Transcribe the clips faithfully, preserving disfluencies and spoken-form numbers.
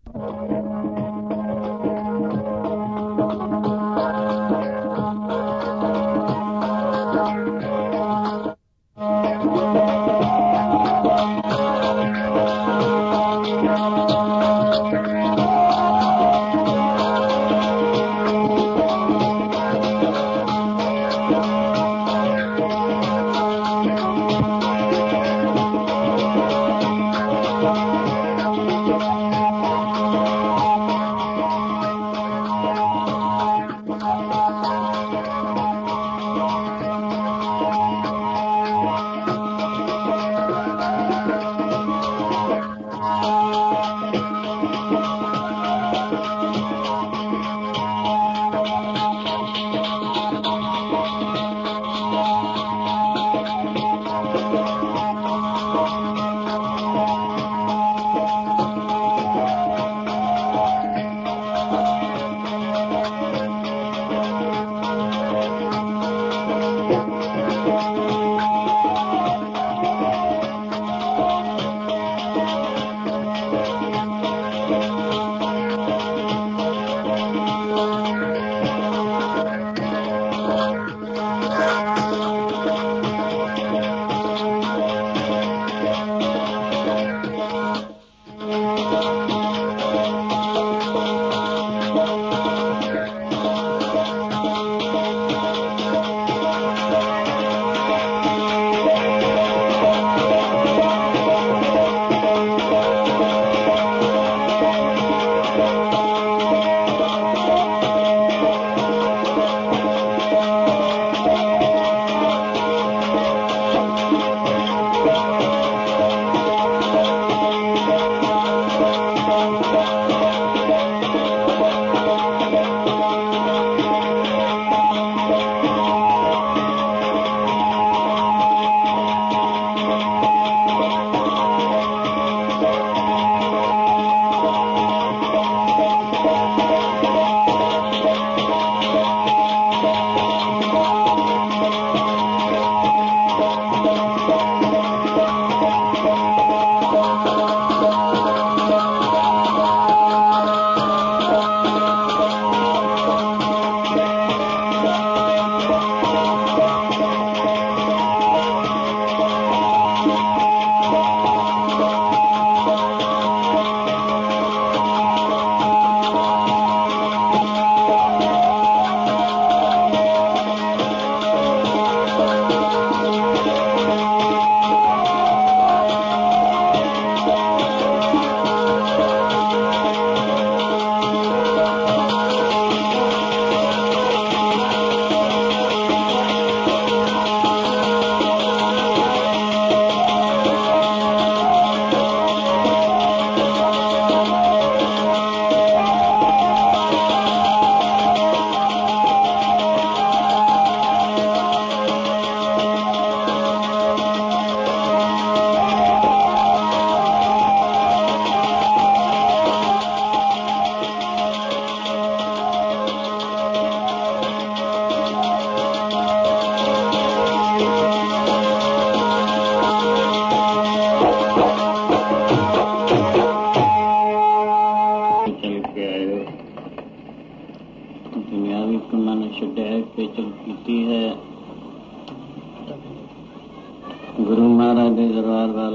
गुरु महाराज के दरबार वाल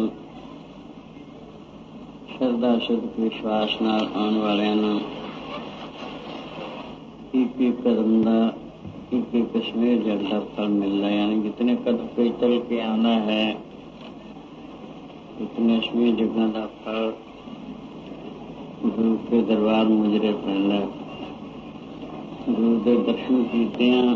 श्रद्धा शुद्ध विश्वास नाल आने वालियां नूं एक एक कदम का एक एक कश्मीर जग का फल मिलता है। यानी जितने कदम पे चल के आना है उतने कश्मीर जगह का फल गुरु के दरबार मुजरे पैंदा। गुरु के दर्शन कीतियां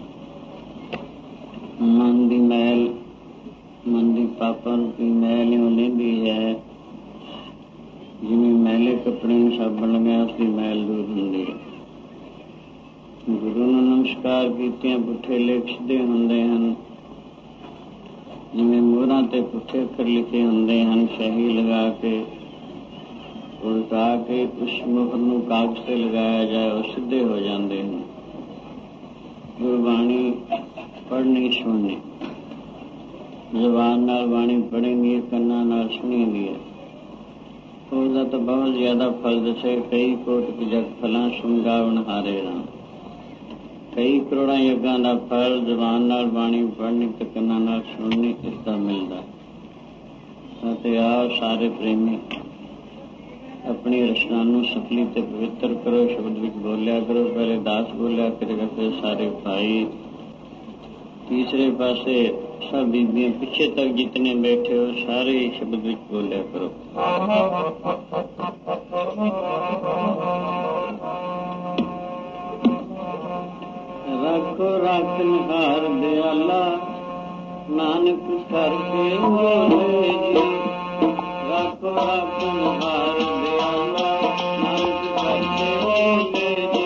मन की मैल मन की पापां की मैल ही लेंदी है। जिवें मैले कपड़े साबण लगा उसकी मैल दूर होंदी है। गुरु नूं नमस्कार कीतियां पुठे लेख सीधे हुंदे हन। जिवें मोहरां ते पुठे अखर लिखे हुंदे हन, शाही लगा के उल्टा के उस मोहर नूं कागज ते लगाया जाए और सीधे हो जाते हैं। गुरबाणी पढ़नी सुननी, जबान नाल बाणी पढ़ेंगी, कन्ना नाल सुनेंगी है। ਉਹਦਾ ਤਾਂ ਬਹੁਤ ਜ਼ਿਆਦਾ ਫਲ ਦੱਸੇ। ਕਈ ਕੋਟ ਜਗ ਫਲਾਂ ਸ਼ੁੰਗਾਵਣ ਹਾਰੇ ਰਾਮ। ਕਈ ਕਰੋੜਾਂ ਯੱਗਾਂ ਦਾ ਫਲ ਜ਼ਬਾਨ ਨਾਲ ਬਾਣੀ ਪੜ੍ਹਨੀ ਤੇ ਕੰਨਾਂ ਨਾਲ ਸੁਣਨੀ ਇਸਦਾ ਮਿਲਦਾ। ਅਤੇ ਆਪ ਸਾਰੇ ਪ੍ਰੇਮੀ ਆਪਣੀ ਰਚਨਾ ਨੂੰ ਸਫਲੀ ਤੇ ਪਵਿੱਤਰ ਕਰੋ। ਸ਼ਬਦ ਵਿੱਚ ਬੋਲਿਆ ਕਰੋ। ਪਹਿਲੇ ਦਾਸ ਬੋਲਿਆ ਕਰੇਗਾ, ਫਿਰ ਸਾਰੇ ਭਾਈ। ਤੀਸਰੇ ਪਾਸੇ ਸਭ ਬੀਬੀਆਂ, ਪਿੱਛੇ ਤੱਕ ਜਿਤਨੇ ਬੈਠੇ ਹੋ ਸਾਰੇ ਸ਼ਬਦ ਵਿੱਚ ਬੋਲਿਆ ਕਰੋ। ਰੱਖੋ ਰੱਖ ਨਿਹਾਰ ਦਿਆਲਾ, ਨਾਨਕ ਕਰਕੇ ਬੋਲੇ ਜੀ। ਰੱਖੋ ਰੱਖ ਨਿਹਾਰ ਦਿਆਲਾ, ਨਾਨਕ ਕਰਕੇ ਬੋਲੇ ਜੀ।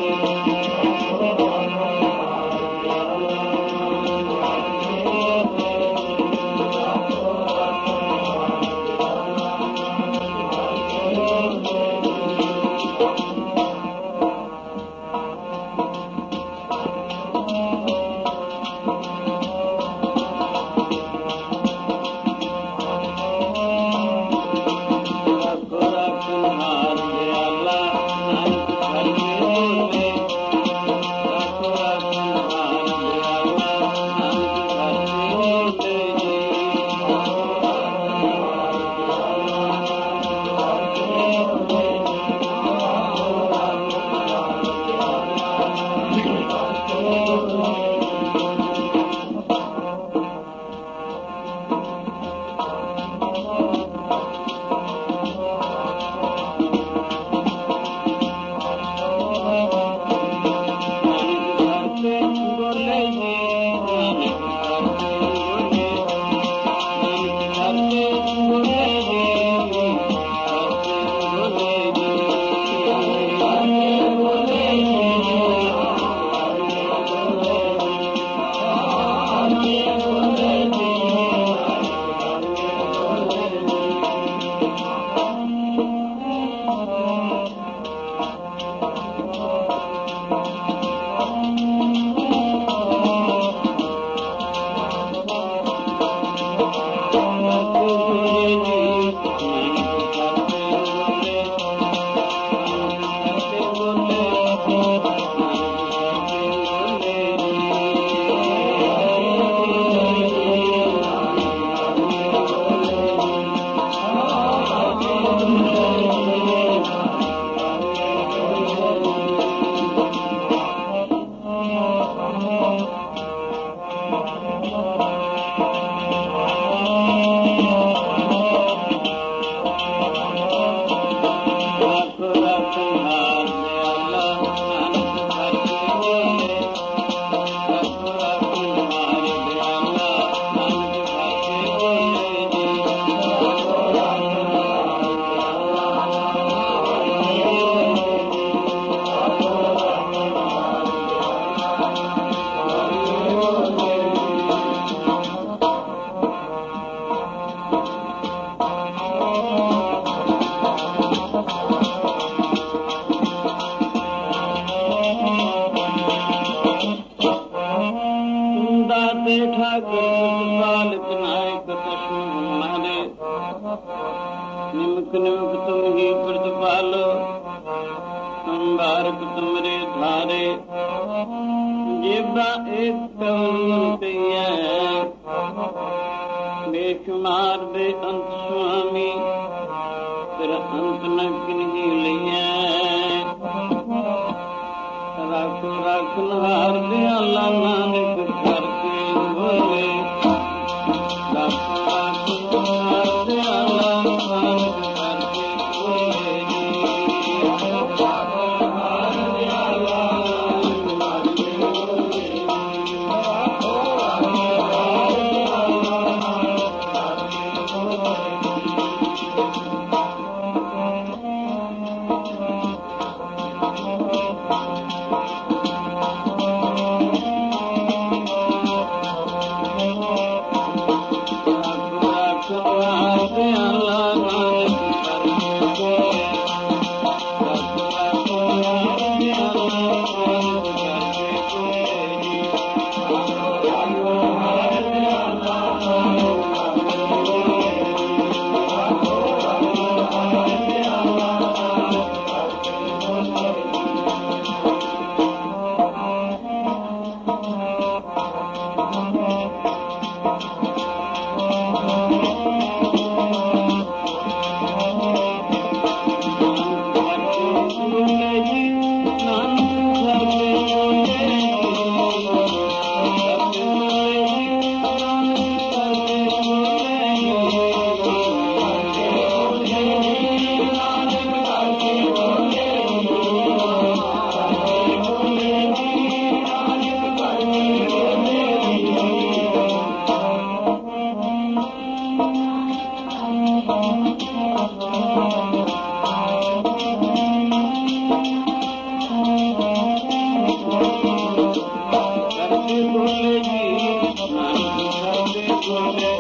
निमक निमक तुम ही प्रतिपालो, संभारक तुमरे धारे। जेबा एक कवन कहिया बेशुमार बेअंत स्वामी, फिर अंत न किन्ही लिया। राखो राखन हार दयाला नानक करके बोले। राखो राखन हार दयाला नानक करके बोले। राखो हार दयाला नानक करके बोले। राखो हार दयाला नानक करके बोले। ਬੋਲੇ ਜੀ ਨਾਨਕ ਕਰਦੇ ਬੋਲੇ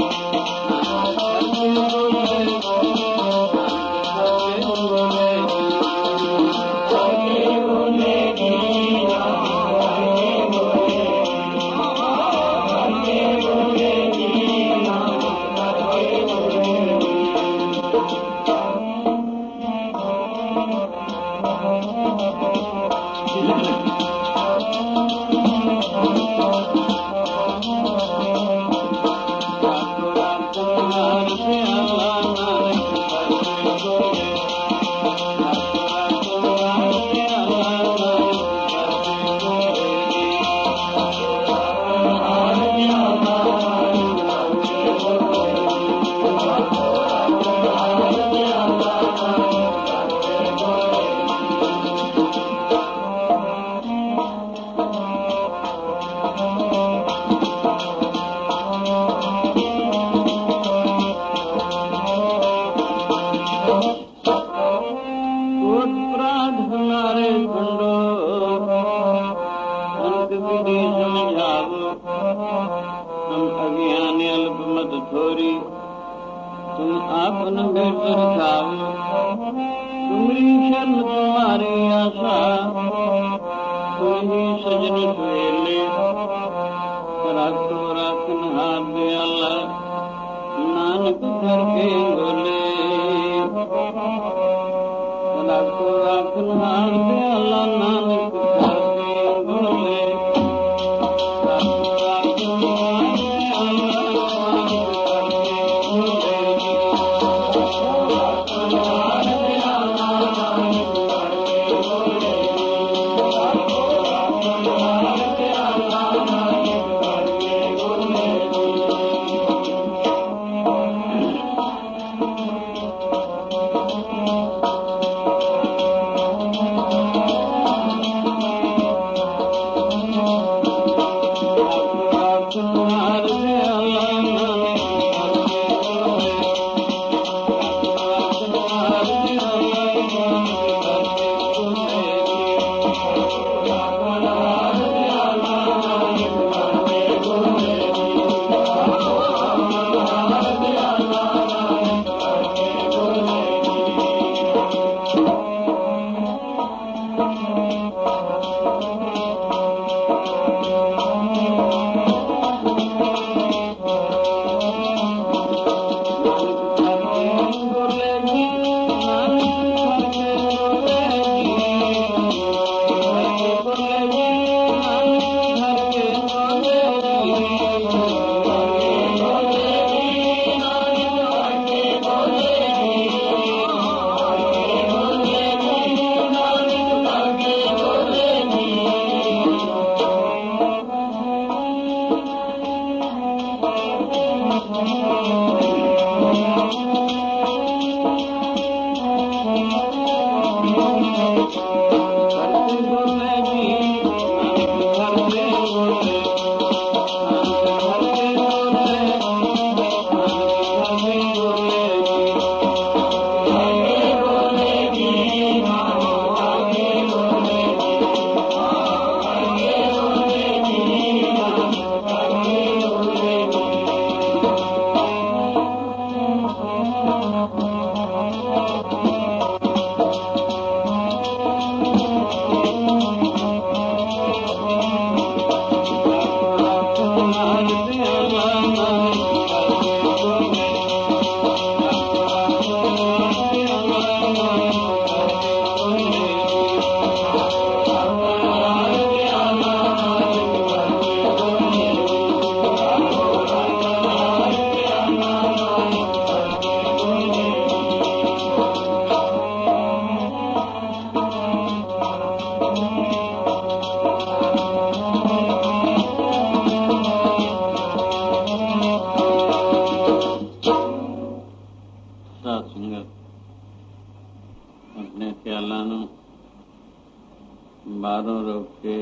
ਬਾਹਰੋਂ ਰੋਕ ਕੇ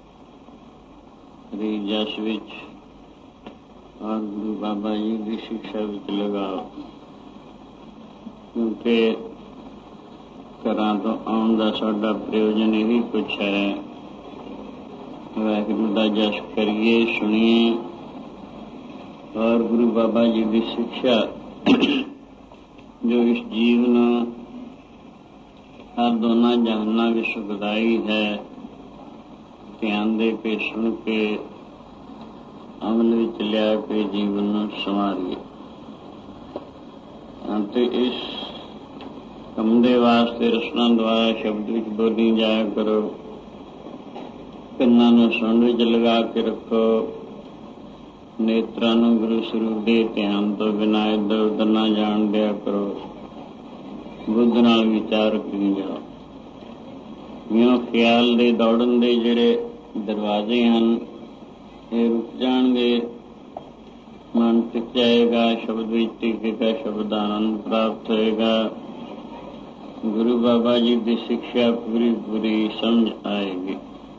ਹਰੀ ਜਸ ਵਿੱਚ ਔਰ ਗੁਰੂ ਬਾਬਾ ਜੀ ਦੀ ਸਿੱਖਿਆ ਵਿੱਚ ਲਗਾਓ, ਕਿਉਂਕਿ ਘਰਾਂ ਤੋਂ ਆਉਣ ਦਾ ਸਾਡਾ ਪ੍ਰਯੋਜਨ ਇਹੀ ਕੁਛ ਹੈ ਵਾਹਿਗੁਰੂ ਦਾ ਜਸ ਕਰੀਏ, ਸੁਣੀਏ ਔਰ ਗੁਰੂ ਬਾਬਾ ਜੀ ਦੀ ਸਿੱਖਿਆ ਜੋ ਇਸ ਜੀਵਨ ਹਰ ਦੋਨਾਂ ਜਹਾਨਾਂ ਵਿੱਚ ਸੁਖਦਾਈ ਹੈ, ਧਿਆਨ ਦੇ ਕੇ ਸੁਣ ਕੇ ਅਮਲ ਵਿੱਚ ਲਿਆ ਕੇ ਜੀਵਨ ਨੂੰ ਸੰਵਾਰੀਏ। ਅਤੇ ਇਸ ਕੰਮ ਦੇ ਵਾਸਤੇ ਰਸਨਾ ਦੁਆਰਾ ਸ਼ਬਦ ਵਿੱਚ ਬੋਲੀ ਜਾਇਆ ਕਰੋ, ਕੰਨਾਂ ਨੂੰ ਸੁਣ ਵਿੱਚ ਲਗਾ ਕੇ ਰੱਖੋ, ਨੇਤਰਾਂ ਨੂੰ ਗੁਰੂ ਸਰੂਪ ਦੇ ਧਿਆਨ ਤੋਂ ਬਿਨਾਂ ਇੱਧਰ ਉੱਧਰ ਨਾ ਜਾਣ ਦਿਆ ਕਰੋ, ਬੁੱਧ ਨਾਲ ਵਿਚਾਰ ਕਰੀ ਜਾਓ। ਇਉਂ ਖਿਆਲ ਦੇ ਦੌੜਨ ਦੇ ਜਿਹੜੇ ਦਰਵਾਜ਼ੇ ਹਨ ਇਹ ਰੁਕ ਜਾਣਗੇ, ਮਨ ਟਿਕ ਜਾਏਗਾ, ਸ਼ਬਦ ਵਿੱਚ ਟਿਕੇਗਾ, ਸ਼ਬਦ ਦਾ ਆਨੰਦ ਪ੍ਰਾਪਤ ਹੋਏਗਾ, ਗੁਰੂ ਬਾਬਾ ਜੀ ਦੀ ਸਿੱਖਿਆ ਪੂਰੀ ਪੂਰੀ ਸਮਝ ਆਏਗੀ।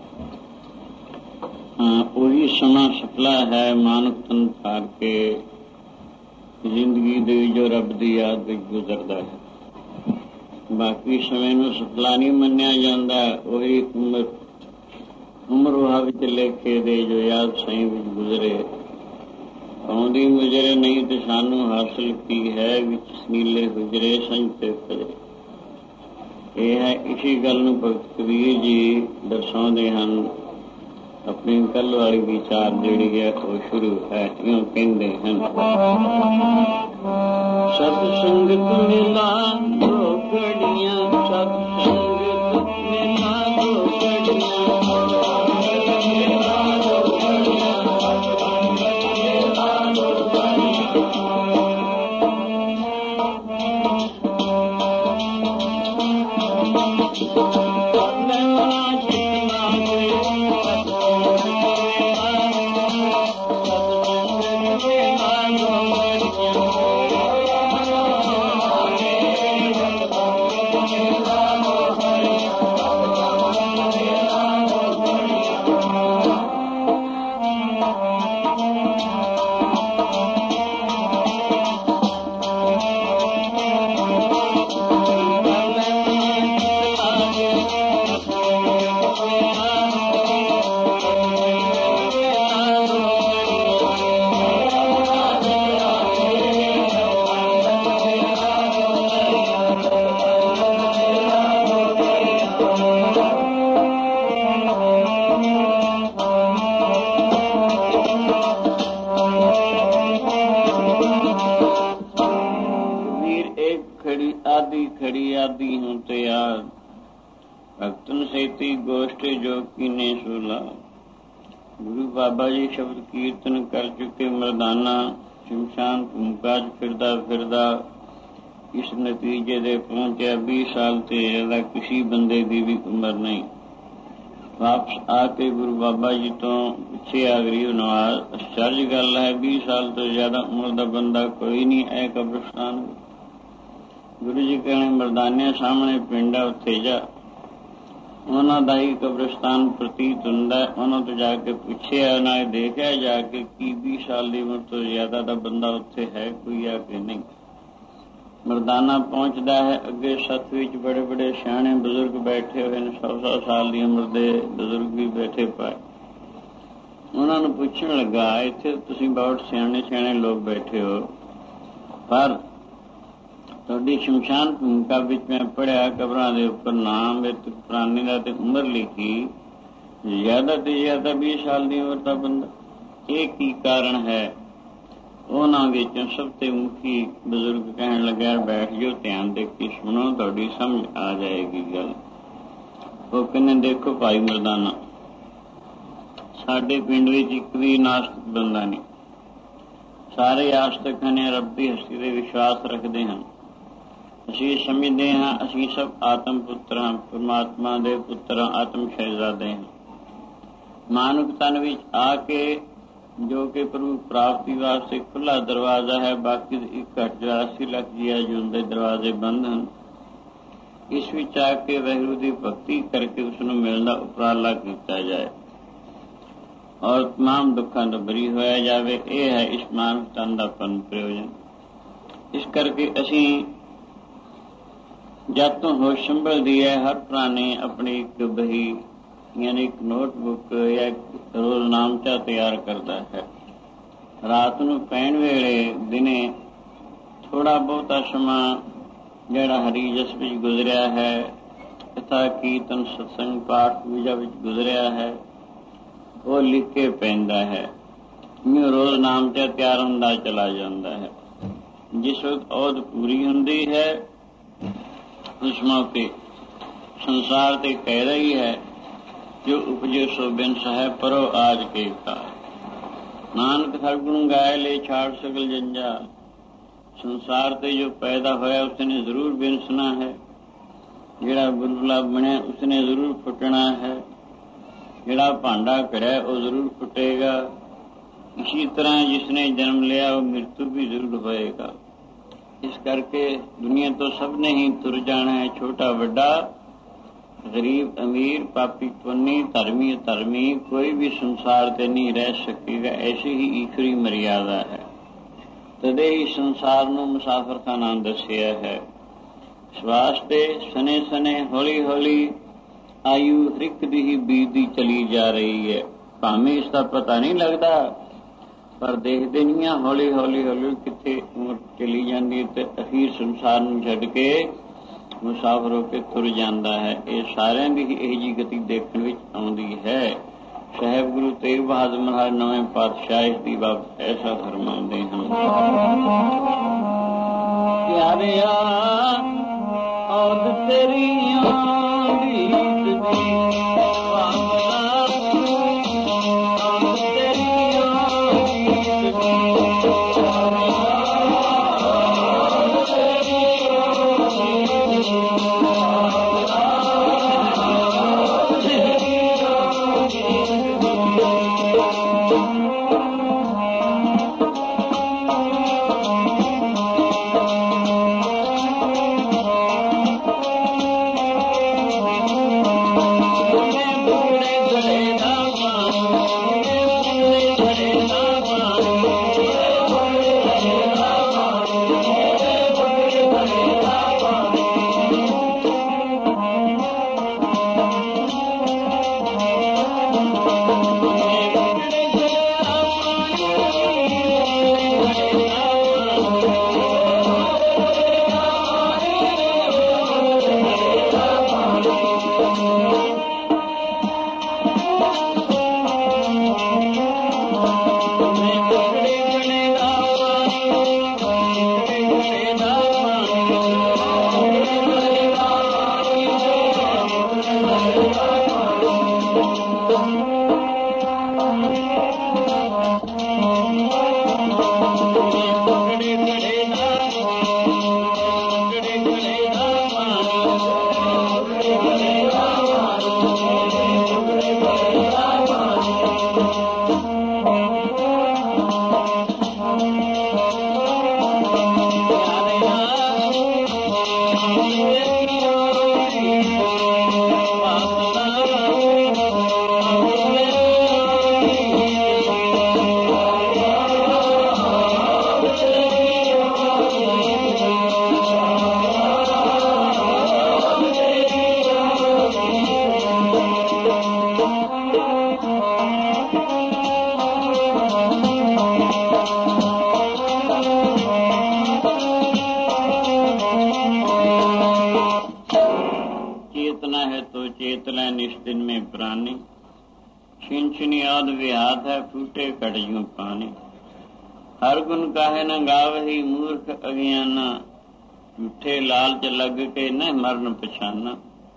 ਹਾਂ, ਉਹੀ ਸਮਾਂ ਸਫਲਾ ਹੈ ਮਾਨਵ ਤਨ ਧਾਰ ਕੇ ਜ਼ਿੰਦਗੀ ਦੇ ਜੋ ਰੱਬ ਦੀ ਯਾਦ ਵਿੱਚ ਗੁਜ਼ਰਦਾ ਹੈ। ਬਾਕੀ ਸਮੇਂ ਨੂੰ ਸਫਲਾ ਨਹੀਂ ਮੰਨਿਆ ਜਾਂਦਾ। ਉਹੀ ਉਮਰ ਉਮਰ ਉਹ ਵਿੱਚ ਲੇਖੇ ਦੇ ਜੋ ਯਾਦ ਸਹੀ ਵਿੱਚ ਗੁਜ਼ਰੇ, ਆਉਂਦੀ ਗੁਜ਼ਰੇ ਨਹੀਂ ਤੇ ਸਾਨੂੰ ਹਾਸਲ ਕੀ ਹੈ, ਵਿੱਚ ਨੀਲੇ ਗੁਜ਼ਰੇ ਸੰਜ ਤੇ ਫਜਰੇ। ਇਹ ਹੈ, ਇਸੀ ਗੱਲ ਨੂੰ ਭਗਤ ਕਬੀਰ ਜੀ ਦਰਸਾਉਂਦੇ ਹਨ। ਆਪਣੀ ਕੱਲ ਵਾਲੀ ਵਿਚਾਰ ਜਿਹੜੀ ਹੈ ਉਹ ਸ਼ੁਰੂ ਹੈ, ਇਉਂ ਕਹਿੰਦੇ ਹਨ। ਸਤ ਸੰਗਤ ਮਿਲਾ ਦੋ ਘੜੀਆਂ, ਸਤ ਸੰਗਤ ਮਿਲਾ ਦੋ ਘੜੀਆਂ, ਭਗਤਨ ਸੇਤੀ ਗੋਸ਼ਟੀ ਜੋ ਕੀਨੇ ਸੁਲਾ। ਗੁਰੂ ਬਾਬਾ ਜੀ ਸ਼ਬਦ ਕੀਰਤਨ ਕਰ ਚੁੱਕੇ ਮਰਦਾਨਾ ਸ਼ਮਸ਼ਾਨ ਭੂਮਿਕਾ 'ਚ ਫਿਰਦਾ ਫਿਰਦਾ ਇਸ ਨਤੀਜੇ ਦੇ ਪਹੁੰਚਿਆ ਵੀਹ ਸਾਲ ਤੇ ਜ਼ਿਆਦਾ ਕਿਸੇ ਬੰਦੇ ਦੀ ਵੀ ਉਮਰ ਨਹੀਂ। ਵਾਪਸ ਆ ਕੇ ਗੁਰੂ ਬਾਬਾ ਜੀ ਤੋਂ ਪੁੱਛਿਆ ਗਰੀਬ ਨਵਾਜ਼, ਅਚਰਜ ਗੱਲ ਹੈ, ਵੀਹ ਸਾਲ ਤੋਂ ਜ਼ਿਆਦਾ ਉਮਰ ਦਾ ਬੰਦਾ ਕੋਈ ਨਹੀਂ ਹੈ ਕਬਰਸਤਾਨ। ਗੁਰੂ ਜੀ ਕਹਿਣੇ, ਮਰਦਾਨਿਆਂ ਸਾਹਮਣੇ ਪਿੰਡ ਹੈ, ਉੱਥੇ ਜਾ, ਉਹਨਾਂ ਦਾ ਹੀ ਕਬਰਸਤਾਨ ਪ੍ਰਤੀਤ ਹੁੰਦਾ। ਉਹਨਾਂ ਤੋਂ ਜਾ ਕੇ ਪੁੱਛਿਆ, ਉਹਨਾਂ ਨੇ ਦੇਖਿਆ ਜਾ ਕੇ ਕੀ ਵੀਹ ਸਾਲ ਦੀ ਉਮਰ ਤੋਂ ਜ਼ਿਆਦਾ ਦਾ ਬੰਦਾ ਉੱਥੇ ਹੈ ਕੋਈ ਆ ਕੇ ਨਹੀਂ। ਮਰਦਾਨਾ ਪਹੁੰਚਦਾ ਹੈ, ਅੱਗੇ ਸੱਥ ਵਿੱਚ ਬੜੇ ਬੜੇ ਸਿਆਣੇ ਬਜ਼ੁਰਗ ਬੈਠੇ ਹੋਏ ਨੇ, ਸੌ ਸੌ ਸਾਲ ਦੀ ਉਮਰ ਦੇ ਬਜ਼ੁਰਗ ਵੀ ਬੈਠੇ ਪਾਏ। ਉਹਨਾਂ ਨੂੰ ਪੁੱਛਣ ਲੱਗਾ, ਇੱਥੇ ਤੁਸੀਂ ਬਹੁਤ ਸਿਆਣੇ ਸਿਆਣੇ ਲੋਕ ਬੈਠੇ ਹੋ, ਪਰ ਤੁਹਾਡੀ ਸ਼ਮਸ਼ਾਨ ਭੂਮਿਕਾ ਵਿੱਚ ਮੈਂ ਪੜ੍ਹਿਆ ਕਬਰਾਂ ਦੇ ਉੱਪਰ ਨਾਮ ਵਿੱਚ ਪ੍ਰਾਣੀ ਦਾ ਤੇ ਉਮਰ ਲਿਖੀ ਜ਼ਿਆਦਾ ਤੋਂ ਜ਼ਿਆਦਾ ਵੀਹ ਸਾਲ ਦੀ ਉਮਰ ਦਾ ਬੰਦਾ, ਇਹ ਕੀ ਕਾਰਨ ਹੈ? ਉਹਨਾਂ ਵਿੱਚੋਂ ਸਭ ਤੋਂ ਮੁਖੀ ਬਜ਼ੁਰਗ ਕਹਿਣ ਲੱਗਾ, ਬੈਠ ਜਾਓ, ਧਿਆਨ ਦੇ ਕੇ ਸੁਣੋ, ਤੁਹਾਡੀ ਸਮਝ ਆ ਜਾਏਗੀ ਗੱਲ। ਉਹ ਕਹਿੰਦੇ, ਦੇਖੋ ਭਾਈ ਮਰਦਾਨਾ, ਸਾਡੇ ਪਿੰਡ ਵਿੱਚ ਇੱਕ ਵੀ ਨਾਸਤਿਕ ਬੰਦਾ ਨਹੀਂ। ਸਾਰੇ ਆਸਤਕ ਹਨ, ਰੱਬ ਦੀ ਹਸਤੀ ਤੇ ਵਿਸ਼ਵਾਸ ਰੱਖਦੇ ਹਨ। ਅਸੀਂ ਸਮਝਦੇ ਹਾਂ ਅਸੀਂ ਸਭ ਆਤਮ ਪੁੱਤਰ ਹਾਂ, ਪਰਮਾਤਮਾ ਦੇ ਪੁੱਤਰ ਹਾਂ, ਆਤਮ ਸ਼ਹਿਜ਼ਾਦੇ ਹਾਂ। ਮਾਨਵ ਤਨ ਵਿੱਚ ਆ ਕੇ ਜੋ ਕਿ ਪ੍ਰਭੂ ਪ੍ਰਾਪਤੀ ਵਾਸਤੇ ਖੁੱਲ੍ਹਾ ਦਰਵਾਜ਼ਾ ਹੈ, ਬਾਕੀ ਇੱਕ ਘੱਟ ਚੁਰਾਸੀ ਲੱਖ ਜੀਆ ਜੂਨ ਦੇ ਦਰਵਾਜ਼ੇ ਬੰਦ ਹਨ। ਇਸ ਵਿੱਚ ਆ ਕੇ ਵਾਹਿਗੁਰੂ ਦੀ ਭਗਤੀ ਕਰਕੇ ਉਸ ਨੂੰ ਮਿਲਣ ਦਾ ਉਪਰਾਲਾ ਕੀਤਾ ਜਾਏ ਔਰ ਤਮਾਮ ਦੁੱਖਾਂ ਤੋਂ ਬਰੀ ਹੋਇਆ ਜਾਵੇ। ਇਹ ਹੈ ਇਸ ਮਾਨਵ ਤਨ ਦਾ ਪਰਮ ਪ੍ਰਯੋਜਨ। ਇਸ ਕਰਕੇ ਅਸੀਂ ਜਦ ਤੋਂ ਹੋਸ਼ ਸੰਭਲਦੀ ਹੈ, ਹਰ ਪ੍ਰਾਣੀ ਆਪਣੀ ਇੱਕ ਬਹੀ यानी एक नोटबुक या एक रोजनामचा तैयार करता है। रात नूं पैण वेले दिने थोड़ा बहुता समा जिहड़ा हरी जस विच गुजरिया है, कथा कीर्तन सत्संग पाठ पूजा विच गुजरिया है, वो लिख के पैंदा है। यूं रोजनामचा तैयार हुंदा चला जांदा है। जिस वक्त औध पूरी हुंदी है उस मौके संसार ते कह रही है, जो उपजे सो बिन सह परो आज के काज। नानक सरगुण गाय ले छाड़ सकल जंजाल। संसार ते जो पैदा होया उसने जरूर बिनसना है, जिहड़ा बुलबुला बनिया उसने जरूर फुटना है, जिहड़ा भांडा करिया वो जरूर फुटेगा। इसी तरह जिसने जन्म लिया वो मृत्यु भी जरूर होएगा। इस करके दुनिया तो सबने ही तुर जाना है, छोटा बड़ा, गरीब अमीर, पापी पुन्नी, धर्मी धर्मी, कोई भी संसार ते नहीं रह सकेगा। ऐसी ही ईश्वरी मर्यादा है। तदे ही संसार नूं मुसाफर का नाम दसिया है। श्वास दे सने सने हौली हौली आयु हरिक दी ही बीतदी चली जा रही है। भावें इसका पता नहीं लगता, पर देखते नहीं आ हौली हौली हौली कितने उम्र चली जाती है, अखीर संसार नूं छड्ड के मुसाफर होकर तुर जाता है। ये सारिਆਂ ਦੀ ਇਹੋ ਜਿਹੀ गति देखने विच आउंदी है। साहिब गुरु तेग बहादुर महाराज नवें पातशाह इस दी बाबत ऐसा फरमाते हैं। प्यारिया औध तेरियां गीत दी हर गुण काहे न गावही मूर्ख अज्ञाना, झूठे लालच लग के न मरण पछाना।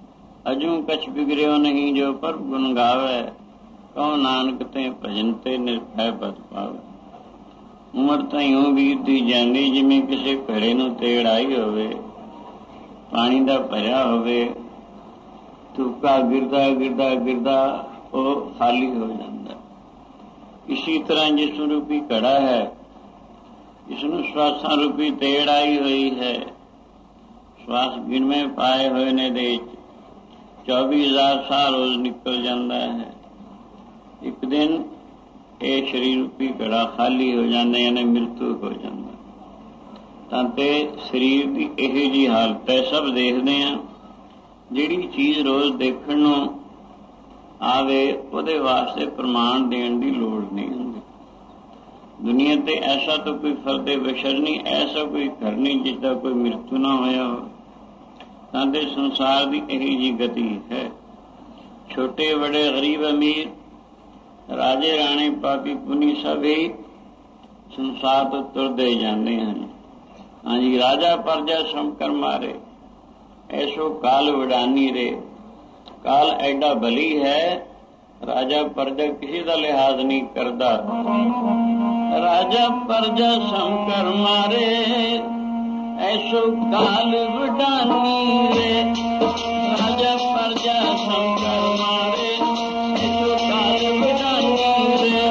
अजू कछ बिगड़ियो नहीं जो पर गुण गावे, कहो नानक ते भजन ते निर्भय पद पावे। उमर तां यूं बीतदी जांदी जिवें किसे घड़े नूं तेड़ आई होवे, पानी दा भरिया होवे, तुका गिरदा गिरदा गिरदा वो खाली हो जाता। इसी तरह जिस रूपी घड़ा है, इसनूं श्वासां रूपी तेड़ आई हुई है। श्वास गिनवे पाए हुए ने दे चौबी हजार साल रोज निकल जाता है। एक दिन ये शरीर रूपी घड़ा खाली हो जाता, यानी मृत्यु हो जाता। तो शरीर की यही जी हालत है। सब देखते हैं, जिहड़ी चीज़ रोज देखण नूं ਆਵੇ ਉਹਦੇ ਵਾਸਤੇ ਪ੍ਰਮਾਣ ਦੇਣ ਦੀ ਲੋੜ ਨਹੀਂ ਹੁੰਦੀ। ਦੁਨੀਆ ਤੇ ਐਸਾ ਤਾਂ ਕੋਈ ਫਰਦੇ ਬਸ਼ਰ ਨਹੀਂ, ਐਸਾ ਕੋਈ ਘਰ ਨਹੀਂ ਜਿਸਦਾ ਕੋਈ ਮ੍ਰਿਤੂ ਨਾ ਹੋਇਆ ਹੋ। ਸਾਡੇ ਸੰਸਾਰ ਦੀ ਇਹੀ ਜਿਹੀ ਗਤੀ ਹੈ। ਛੋਟੇ ਵੱਡੇ ਗਰੀਬ ਅਮੀਰ, ਰਾਜੇ ਰਾਣੇ ਪਾਪੀ ਪੁਨੀ ਸਭ ਹੀ ਸੰਸਾਰ ਤੋਂ ਤੁਰਦੇ ਜਾਂਦੇ ਹਨ। ਹਾਂਜੀ, ਰਾਜਾ ਪਰਜਾ ਸਮਕਰ ਮਾਰੇ, ਐਸੋ ਕਾਲ ਵਿਡਾਨੀ ਰੇ। ਕਾਲ ਐਡਾ ਬਲੀ ਹੈ, ਰਾਜਾ ਪਰਜਾ ਕਿਸੇ ਦਾ ਲਿਹਾਜ਼ ਨਹੀਂ ਕਰਦਾ। ਰਾਜਾ ਪਰਜਾ ਸਮਕਰ ਮਾਰੇ, ਐਸੋ ਕਾਲ ਵਿਡਾਨੀ ਰੇ। ਰਾਜਾ ਪਰਜਾ ਸਮਕਰ ਮਾਰੇ, ਐਸੋ ਕਾਲ ਵਿਡਾਨੀ ਰੇ।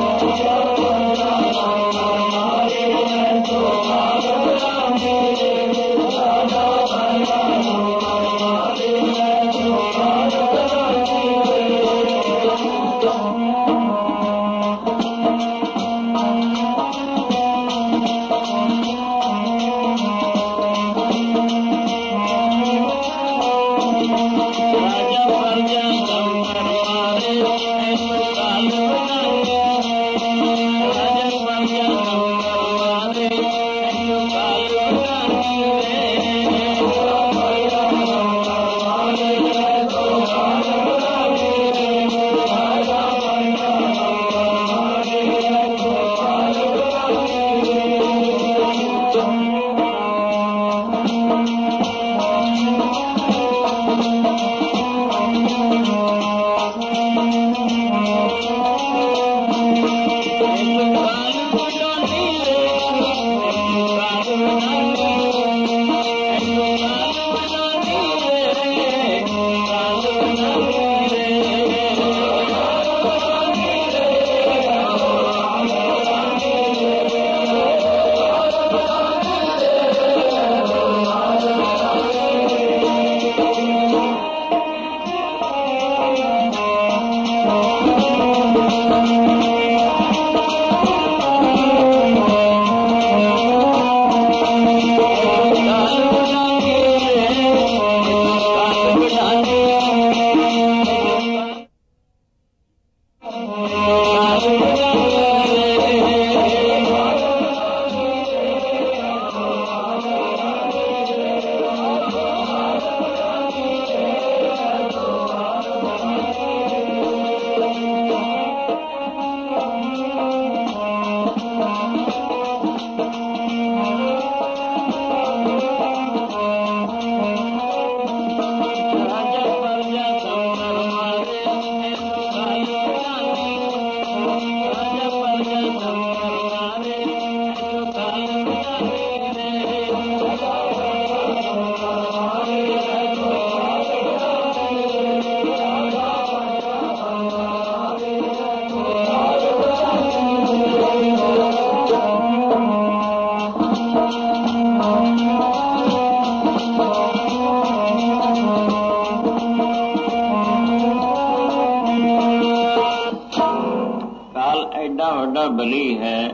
ਬਲੀ ਹੈ।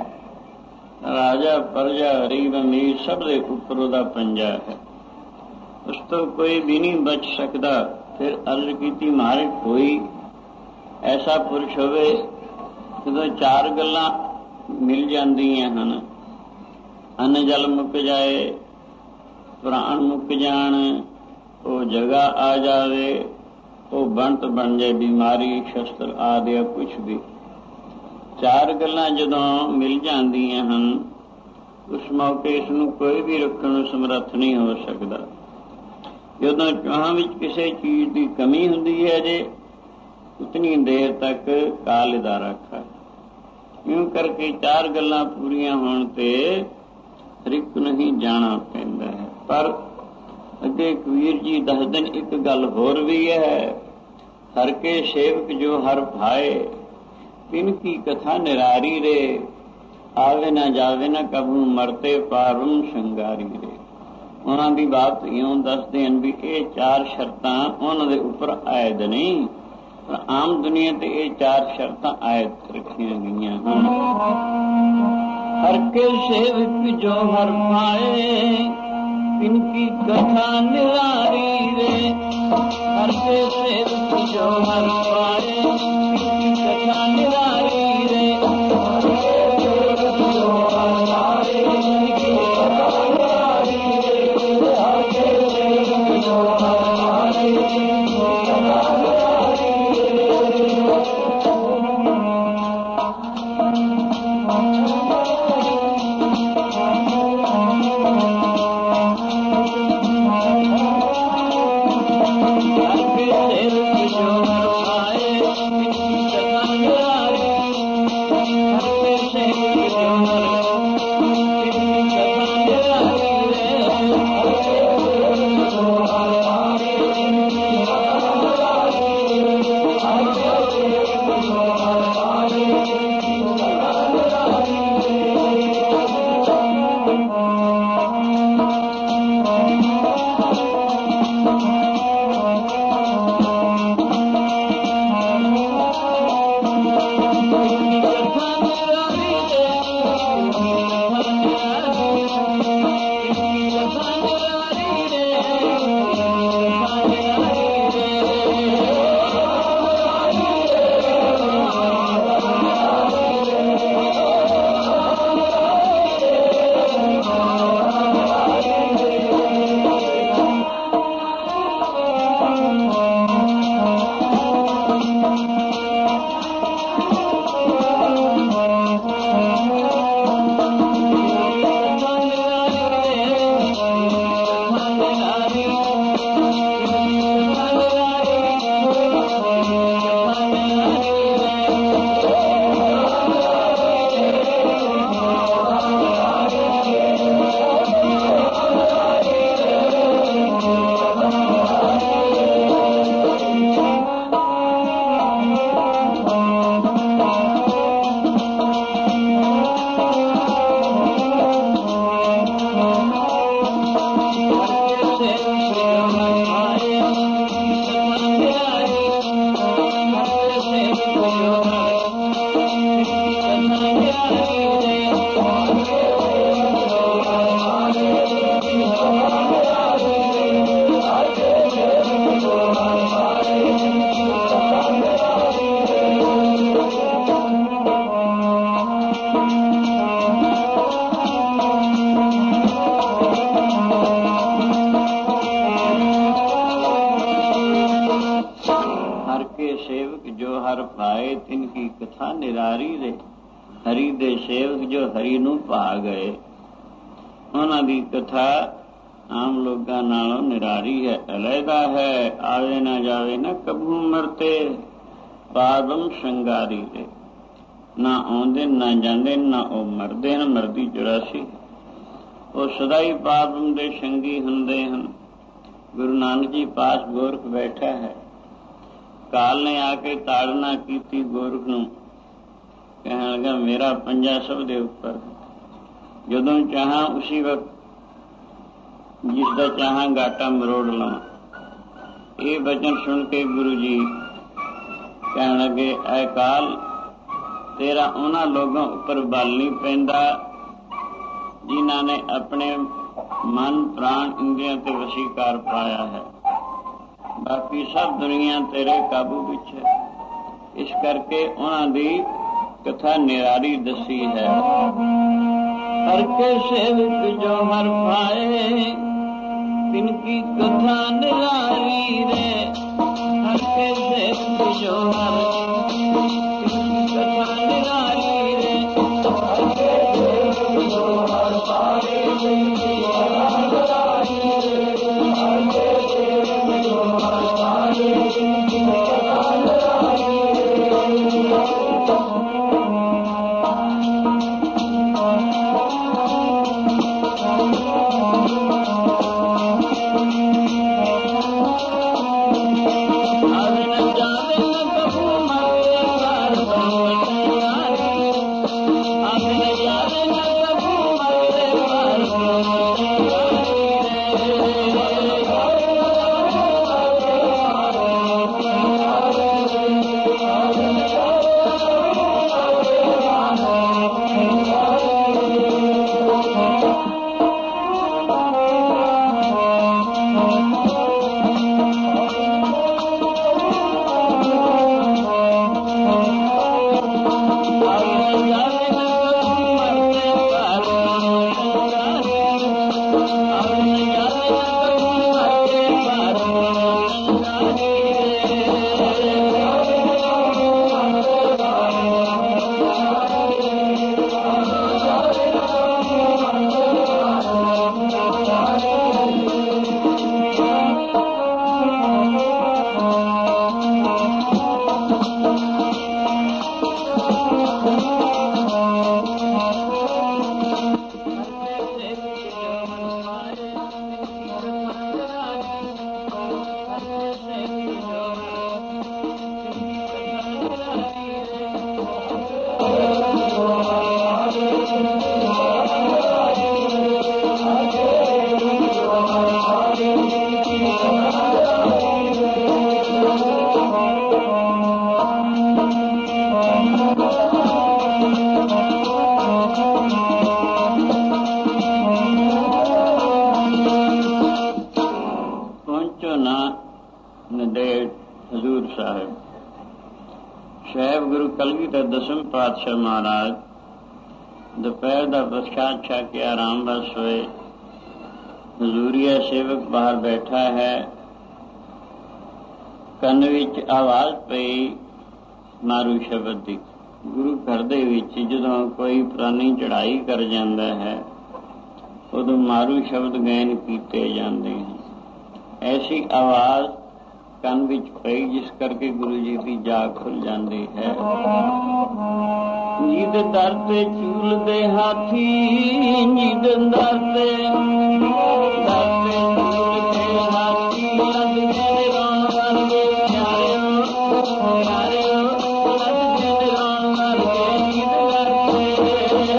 ਰਾਜਾ ਪਰਜਾ ਗਰੀਬ ਅਮੀਰ ਸਭ ਦੇ ਉੱਪਰ ਉਹਦਾ ਪੰਜਾ ਹੈ, ਉਸ ਤੋਂ ਕੋਈ ਵੀ ਨਹੀਂ ਬਚ ਸਕਦਾ। ਫਿਰ ਅਰਜ਼ ਕੀਤੀ, ਮਹਾਰਾਜ ਕੋਈ ਐਸਾ ਪੁਰਸ਼ ਹੋਵੇ ਜਦੋਂ ਚਾਰ ਗੱਲਾਂ ਮਿਲ ਜਾਂਦੀਆਂ ਹਨ, ਅੰਨ ਜਲ ਮੁੱਕ ਜਾਏ, ਪ੍ਰਾਣ ਮੁੱਕ ਜਾਣ, ਉਹ ਜਗ੍ਹਾ ਆ ਜਾਵੇ, ਉਹ ਬੰਤ ਬਣ ਜਾਏ, ਬਿਮਾਰੀ ਸ਼ਸਤਰ ਆਦਿ ਕੁਛ ਵੀ। ਚਾਰ ਗੱਲਾਂ ਜਦੋਂ ਮਿਲ ਜਾਂਦੀਆਂ ਹਨ, ਉਸ ਮੌਕੇ ਇਸ ਨੂੰ ਕੋਈ ਵੀ ਰੋਕਣ ਨੂੰ ਸਮਰੱਥ ਨਹੀਂ ਹੋ ਸਕਦਾ। ਜਦੋਂ ਚਾਹਾਂ ਵਿੱਚ ਕਿਸੇ ਚੀਜ਼ ਦੀ ਕਮੀ ਹੁੰਦੀ ਹੈ ਜੇ, ਉਤਨੀ ਦੇਰ ਤੱਕ ਕਾਲ ਦਾ ਰਾਖਾ। ਇਉਂ ਕਰਕੇ ਚਾਰ ਗੱਲਾਂ ਪੂਰੀਆਂ ਹੋਣ ਤੇ ਰਿਕ ਨਹੀਂ ਜਾਣਾ ਪੈਂਦਾ ਹੈ। ਪਰ ਅੱਗੇ ਕਬੀਰ ਜੀ ਦੱਸਦੇ ਨੇ ਇੱਕ ਗੱਲ ਹੋਰ ਵੀ ਹੈ, ਹਰ ਕੇ ਸੇਵਕ ਜੋ ਹਰ ਭਾਏ, ਤਿਨ ਕੀ ਕਥਾ ਨਿਰਾਰੀ ਰੇ, ਆਵੇ ਨਾ ਜਾਵੇ ਨਾ ਕਬੂ ਮਰਤੇ ਪਾਰਮ ਸ਼ੰਗਾਰੀ ਰੇ। ਉਹਨਾਂ ਦੀ ਬਾਤ ਇਉਂ ਦੱਸਦੇ ਹਨ ਵੀ ਇਹ ਚਾਰ ਸ਼ਰਤਾਂ ਉਹਨਾਂ ਦੇ ਉੱਪਰ ਆਇਦ ਨਹੀਂ, ਪਰ ਆਮ ਦੁਨੀਆ ਤੇ ਇਹ ਚਾਰ ਸ਼ਰਤਾਂ ਆਇਦ ਰੱਖੀਆਂ ਗਈਆਂ ਹਨ। ਹਰ ਕੇ ਸੇਵਕ ਜੋ ਹਰ ਪਾਏ, तिनकी कथा निरारी रे, हर के सेवक जो हर पाए, तिनकी कथा निरारी रे, हर के सेवक जो हर पाए, तिनकी कथा निरारी रे, हर के सेवक जो हर पाए, तिनकी कथा निरारी तिनकी कथा निरारी रे, हरि दे सेवक जो हरि नूं भा गए, उन्हां दी कथा आम लोगां नालों निरारी है, अलहदा है, आवे ना जावे ना कभू मरते, पादम शंगारी रे, ना आउंदे ना जांदे ना ओ मरदे न, मरदी चौरासी ਉਹ ਸਦਾ ਹੀ ਪਾਦਮ ਦੇ ਸੰਗੀ ਹੁੰਦੇ ਹਨ। ਗੁਰੂ ਨਾਨਕ ਜੀ ਪਾਸ ਗੋਰਖ ਬੈਠਾ ਹੈ, ਕਾਲ ਨੇ ਆ ਕੇ ਤਾੜਨਾ ਕੀਤੀ ਗੋਰਖ ਨੂੰ, ਕਹਿਣ ਲੱਗਾ ਮੇਰਾ ਪੰਜਾ ਸਭ ਦੇ ਉੱਪਰ, ਜਦੋਂ ਚਾਹਾਂ ਉਸੀ ਵਕਤ ਜਿਸ ਦਾ ਚਾਹਾਂ ਗਾਟਾ ਮਰੋੜ ਲਵਾਂ। ਇਹ ਬਚਨ ਸੁਣ ਕੇ ਗੁਰੂ ਜੀ ਕਹਿਣ ਲੱਗੇ ਐ ਕਾਲ, ਤੇਰਾ ਉਹਨਾਂ ਲੋਕਾਂ ਉੱਪਰ ਬਲ ਨਹੀਂ ਪੈਂਦਾ ਜਿਨ੍ਹਾਂ ਨੇ ਆਪਣੇ ਮਨ ਪ੍ਰਾਣ ਇੰਦਰੀਆਂ ਤੇ ਵਸ਼ੀਕਾਰ ਪਾਇਆ ਹੈ, ਬਾਕੀ ਸਭ ਦੁਨੀਆ ਤੇਰੇ ਕਾਬੂ ਵਿੱਚ ਹੈ। ਇਸ ਕਰਕੇ ਉਹਨਾਂ ਦੀ ਕਥਾ ਨਿਰਾਰੀ ਦੱਸੀ ਹੈ। ਹਰ ਕੇ ਸੇਵਕ ਜੋ ਹਰ ਪਾਏ, ਤਿਨਕੀ ਕਥਾ ਨਿਰਾਰੀ ਰੇ, ਹਰ ਕੇ ਸੇਵਕ ਜੋ ਹਰ, ਤਿਨਕੀ ਕਥਾ ਨਿਰਾਰੀ ਰੇ, ਹਰ ਕੇ ਸੇਵਕ ਜੋ ਹਰ ਪਾਏ, ਤਿਨਕੀ ਕਥਾ ਨਿਰਾਰੀ ਰੇ, ਹਰ ਕੇ ਸੇਵਕ ਜੋ ਹਰ ਪਾਏ, ਤਿਨਕੀ ਕਥਾ ਨਿਰਾਰੀ ਰੇ। Oh ਸਾਹਿਬ ਗੁਰੂ ਕਲਗੀਧਰ ਦਸਮ ਪਾਤਸ਼ਾਹ ਮਹਾਰਾਜ ਦੁਪਹਿਰ ਦਾ ਪ੍ਰਸ਼ਾਦ ਛਕ ਕੇ ਆਰਾਮ ਬਸ ਹੋਏ। ਹਜ਼ੂਰੀਆ ਸੇਵਕ ਬਾਹਰ ਬੈਠਾ ਹੈ। ਕੰਨ ਵਿੱਚ ਆਵਾਜ਼ ਪਈ ਮਾਰੂ ਸ਼ਬਦ ਦੀ। ਗੁਰੂ ਘਰ ਦੇ ਵਿੱਚ ਜਦੋਂ ਕੋਈ ਪੁਰਾਣੀ ਚੜ੍ਹਾਈ ਕਰ ਜਾਂਦਾ ਹੈ ਉਦੋਂ ਮਾਰੂ ਸ਼ਬਦ ਗਾਇਨ ਕੀਤੇ ਜਾਂਦੇ ਹਨ। ਐਸੀ ਆਵਾਜ਼ ਕੰਨ ਵਿੱਚ ਪਈ ਜਿਸ ਕਰਕੇ ਗੁਰੂ ਜੀ ਦੀ ਜਾਗ ਖੁੱਲ ਜਾਂਦੀ ਹੈ। ਜਿਦ ਦਰ ਤੇ ਝੂਲਦੇ ਹਾਥੀ, ਜਿਦ ਦਰ ਤੇ ਦਰ ਤੇ ਝੂਲਦੇ ਹਾਥੀ, ਲੱਗ ਜਿਹੜੇ ਰੌਣ ਵਰਗੇ ਪਿਆਰਿਓ ਪਿਆਰਿਓ, ਲੱਗ ਜਿਹੜੇ ਰੌਣ ਵਰਗੇ ਜਿਦ ਦਰ ਤੇ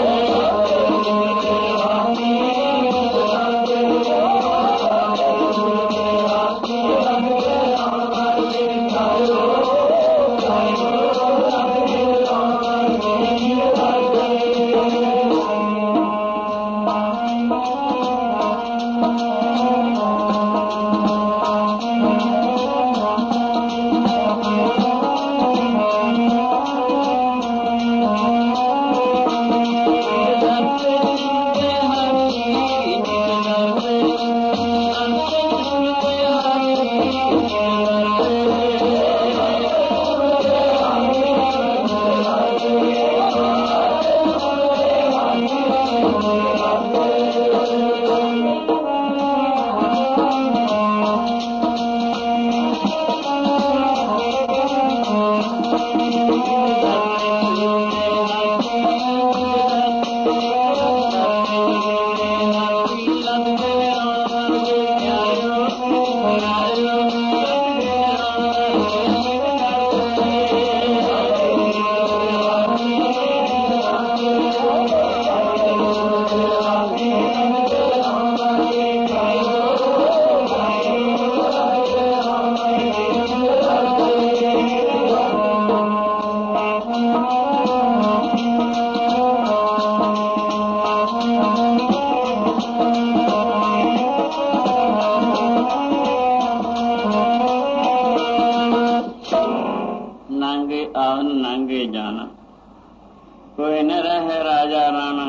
कोई न रहे राजा राणा,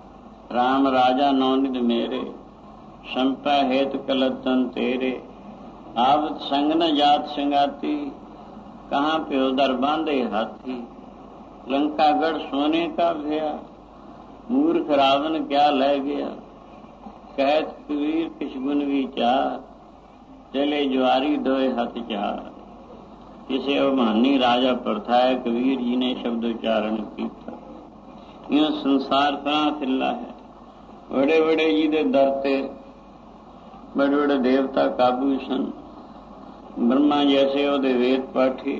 राम राजा नौनिध मेरे, संपा हेत कलतन तेरे, आवत संग न जात संगाती, कहाँ पे उधर बांधे हाथी, लंकागढ़ सोने का भया, मूर्ख रावण क्या ले गया, कहत कबीर किस गुण विचार, चले ज्वारी दोए हथ चार। इसे अवमानी राजा प्रथा है, कबीर जी ने शब्द उच्चारण किया। यह संसार कहाँ फिरला है, बड़े बड़े जी दे दर ते बड़े बड़े देवता काबू सन, ब्रह्मा जैसे ਉਹਦੇ ਵੇਦ ਪਾਠੀ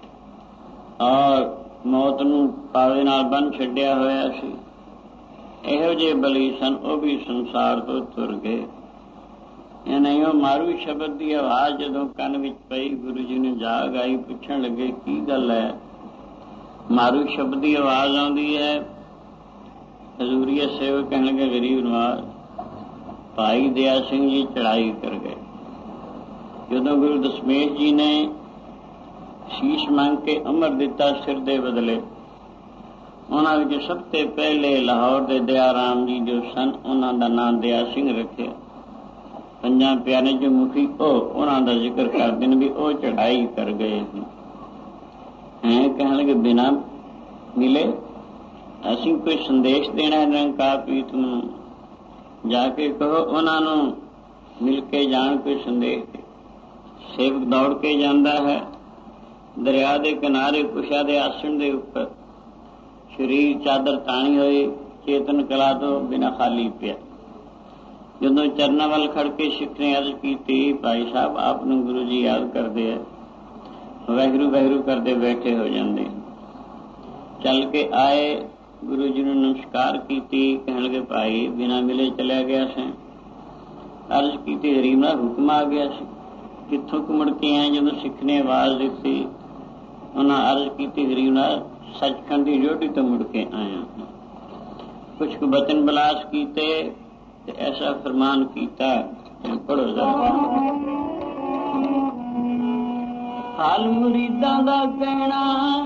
ਔਰ ਮੌਤ ਨੂੰ ਪਾਵੇ ਨਾਲ ਬੰਨ ਛੱਡਿਆ ਹੋਇਆ ਸੀ। ਇਹੋ ਜਿਹੇ ਬਲੀ ਸਨ, ਉਹ ਵੀ ਸੰਸਾਰ ਤੋਂ ਤੁਰ ਗਏ। ਇਹ ਨਹੀਂ ਉਹ ਮਾਰੂ ਸ਼ਬਦ ਦੀ ਆਵਾਜ਼ ਜਦੋਂ ਕੰਨ ਵਿੱਚ ਪਈ, ਗੁਰੂ ਜੀ ਨੇ ਜਾਗ ਆਈ, ਪੁੱਛਣ ਲੱਗੇ ਕੀ ਗੱਲ ਹੈ। ਮਾਰੂ ਸ਼ਬਦ ਦੀ ਆਵਾਜ਼ ਆਉਂਦੀ ਹੈ। ਹਜ਼ੂਰੀਆ ਸੇਵਕ ਕਹਿਣ ਲੱਗੇ ਗਰੀਬ ਨਵਾਜ਼ ਭਾਈ ਦਇਆ ਸਿੰਘ ਜੀ ਚੜਾਈ ਕਰ ਗਏ। ਜਦੋਂ ਗੁਰੂ ਦਸ਼ਮੇਸ਼ ਜੀ ਨੇ ਸ਼ੀਸ਼ ਮੰਗ ਕੇ ਅਮਰ ਦਿੱਤਾ ਸਿਰ ਦੇ ਬਦਲੇ, ਉਹਨਾਂ ਵਿੱਚ ਸਭ ਤੋਂ ਪਹਿਲੇ ਲਾਹੌਰ ਦੇ ਦਇਆ ਰਾਮ ਜੀ ਜੋ ਸਨ, ਉਹਨਾਂ ਦਾ ਨਾਮ ਦਇਆ ਸਿੰਘ ਰੱਖਿਆ। ਪੰਜਾਂ ਪਿਆਰਿਆਂ ਚੋਂ ਮੁਖੀ ਉਹ, ਉਹਨਾਂ ਦਾ ਜ਼ਿਕਰ ਕਰਦੇ ਨੇ ਵੀ ਉਹ ਚੜਾਈ ਕਰ ਗਏ ਸੀ। ਹੈਂ ਕਹਿਣ ਲੱਗੇ ਬਿਨਾਂ ਮਿਲੇ ਅਸੀਂ ਕੋਈ ਸੰਦੇਸ਼ ਦੇਣਾ ਨਿਰੰਕਾਰ ਪ੍ਰੀਤ ਨੂੰ, ਜਾ ਕੇ ਕਹੋ ਉਹਨਾਂ ਨੂੰ ਮਿਲ ਕੇ ਜਾਣ ਕੋਈ ਸੰਦੇਸ਼। ਸੇਵਕ ਦੌੜ ਕੇ ਜਾਂਦਾ ਹੈ। ਦਰਿਆ ਦੇ ਕਿਨਾਰੇ ਕੁਸ਼ਾ ਦੇ ਆਸਣ ਦੇ ਉੱਪਰ ਸਰੀਰ ਚਾਦਰ ਤਾਣੀ ਹੋਈ, ਚੇਤਨ ਕਲਾ ਤੋਂ ਬਿਨਾਂ ਖਾਲੀ ਪਿਆ। ਜਦੋਂ ਚਰਨਾਂ ਵੱਲ ਖੜ ਕੇ ਸਿੱਖ ਨੇ ਅਰਜ਼ ਕੀਤੀ, ਭਾਈ ਸਾਹਿਬ ਆਪ ਨੂੰ ਗੁਰੂ ਜੀ ਯਾਦ ਕਰਦੇ ਹੈ। ਵਾਹਿਗੁਰੂ ਵਾਹਿਗੁਰੂ ਕਰਦੇ ਬੈਠੇ ਹੋ ਜਾਂਦੇ। ਚੱਲ ਕੇ ਆਏ, ਗੁਰੂ ਜੀ ਨੂੰ ਨਮਸਕਾਰ ਕੀਤੀ। ਕਹਿਣ ਲੱਗੇ ਭਾਈ ਬਿਨਾਂ ਮਿਲੇ ਚਲਿਆ ਗਿਆ ਸੀ। ਅਰਜ਼ ਕੀਤੀ ਹਰੀਮ ਨਾਲ ਹੁਕਮ ਆ ਗਿਆ ਸੀ, ਕਿੱਥੋਂ ਮੁੜ ਕੇ ਆਏ। ਜਦੋਂ ਸਿੱਖ ਨੇ ਆਵਾਜ਼ ਦਿੱਤੀ, ਉਹਨਾਂ ਅਰਜ਼ ਕੀਤੀ ਹਰੀਮ ਨਾਲ ਸੱਚਖੰਡ ਦੀ ਰੋਟੀ ਤੋਂ ਮੁੜ ਕੇ ਆਇਆ। ਕੁਛ ਕੁ ਬਚਨ ਬਲਾਸ ਕੀਤੇ ਤੇ ਐਸਾ ਫਰਮਾਨ ਕੀਤਾ, ਪੜੋ ਜ਼ਰਾ। ਹਾਲ ਮੁਰੀਦਾਂ ਦਾ ਕਹਿਣਾ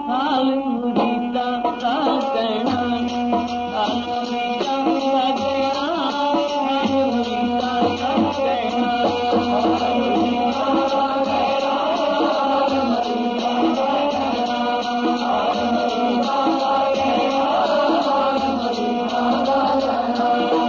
ਹਾਲ ਮੁਰੀਦਾਂ ਦਾ ਕਹਿਣਾ, ਹਾਲ ਮੁਰੀਦਾਂ ਦਾ ਕਹਿਣਾ, ਹਾਲ ਮੁਰੀਦਾਂ ਦਾ ਕਹਿਣਾ, ਹਾਲ ਮੁਰੀਦਾਂ ਦਾ ਕਹਿਣਾ, ਹਾਲ ਮੁਰੀਦਾਂ ਦਾ ਕਹਿਣਾ, ਹਾਲ ਮੁਰੀਦਾਂ ਦਾ ਕਹਿਣਾ, ਹਾਲ ਮੁਰੀਦਾਂ ਦਾ ਕਹਿਣਾ।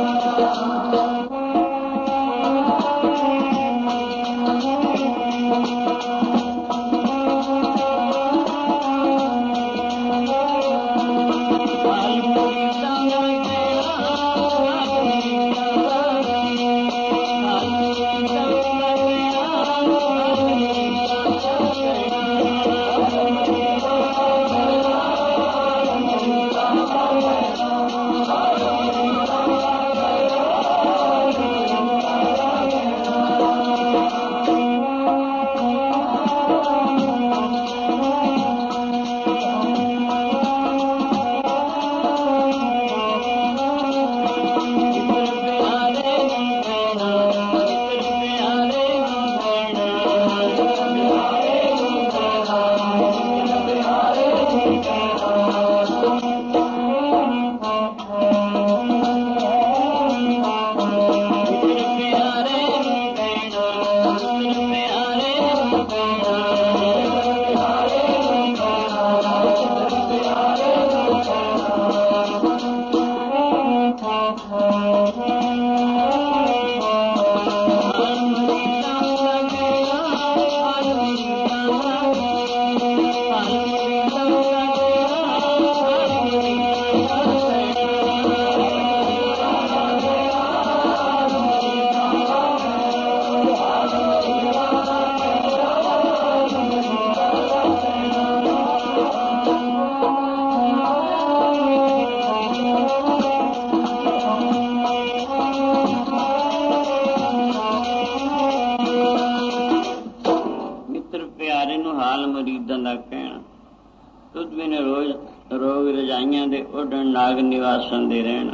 ਨਾਗ ਨਿਵਾਸਨ ਦੇ ਰਹਿਣਾ,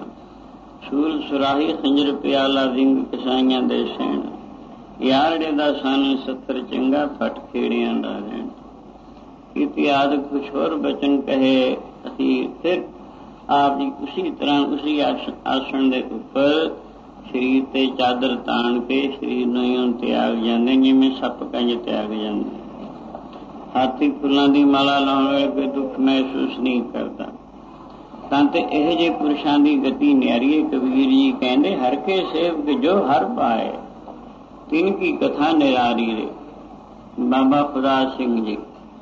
ਸੂਲ ਸੁਰਾਹੀ ਖੰਜਰ ਪਿਆਲਾ ਰਿੰਗ ਕਸਾਈਆਂ ਦੇ ਸਹਿਣ, ਯਾਰੜੇ ਦਾ ਸਨ ਸੱਤਰ ਚੰਗਾ ਫਟ ਖੇੜਿਆਂ ਦਾ ਰਹਿਣ। ਇਤਿਆਦ ਕੁਛ ਹੋਰ ਬਚਨ ਕਹੇ ਅਸੀਂ, ਫਿਰ ਆਪ ਜੀ ਉਸੀ ਤਰ੍ਹਾਂ ਉਸੀ ਆਸਣ ਦੇ ਉੱਪਰ ਸਰੀਰ ਤੇ ਚਾਦਰ ਤਾਣ ਕੇ ਸਰੀਰ ਨੂੰ ਇਉਂ ਤਿਆਗ ਜਾਂਦੇ ਜਿਵੇਂ ਸੱਪ ਕੰਜ ਤਿਆਗ ਜਾਂਦੇ। ਹਾਥੀ ਫੁੱਲਾਂ ਦੀ ਮਾਲਾ ਲਾਉਣ ਵੇਲੇ ਕੋਈ ਦੁੱਖ ਮਹਿਸੂਸ ਨਹੀਂ ਕਰਦਾ। ਤਾਂ ਤੇ ਇਹੋ ਜਿਹੇ ਪੁਰਸ਼ਾਂ ਦੀ ਗਤੀ ਨਿਆਰੀ ਹੈ। ਕਬੀਰ ਜੀ ਕਹਿੰਦੇ ਹਰ ਕੇ ਸੇਵਕ ਜੋ ਹਰ ਪਾਏ, ਤਿਨ ਕੀ ਕਥਾ ਨਿਰਾਰੀ ਰੇ। ਬਾਬਾ ਖੁਦਾ ਸਿੰਘ ਜੀ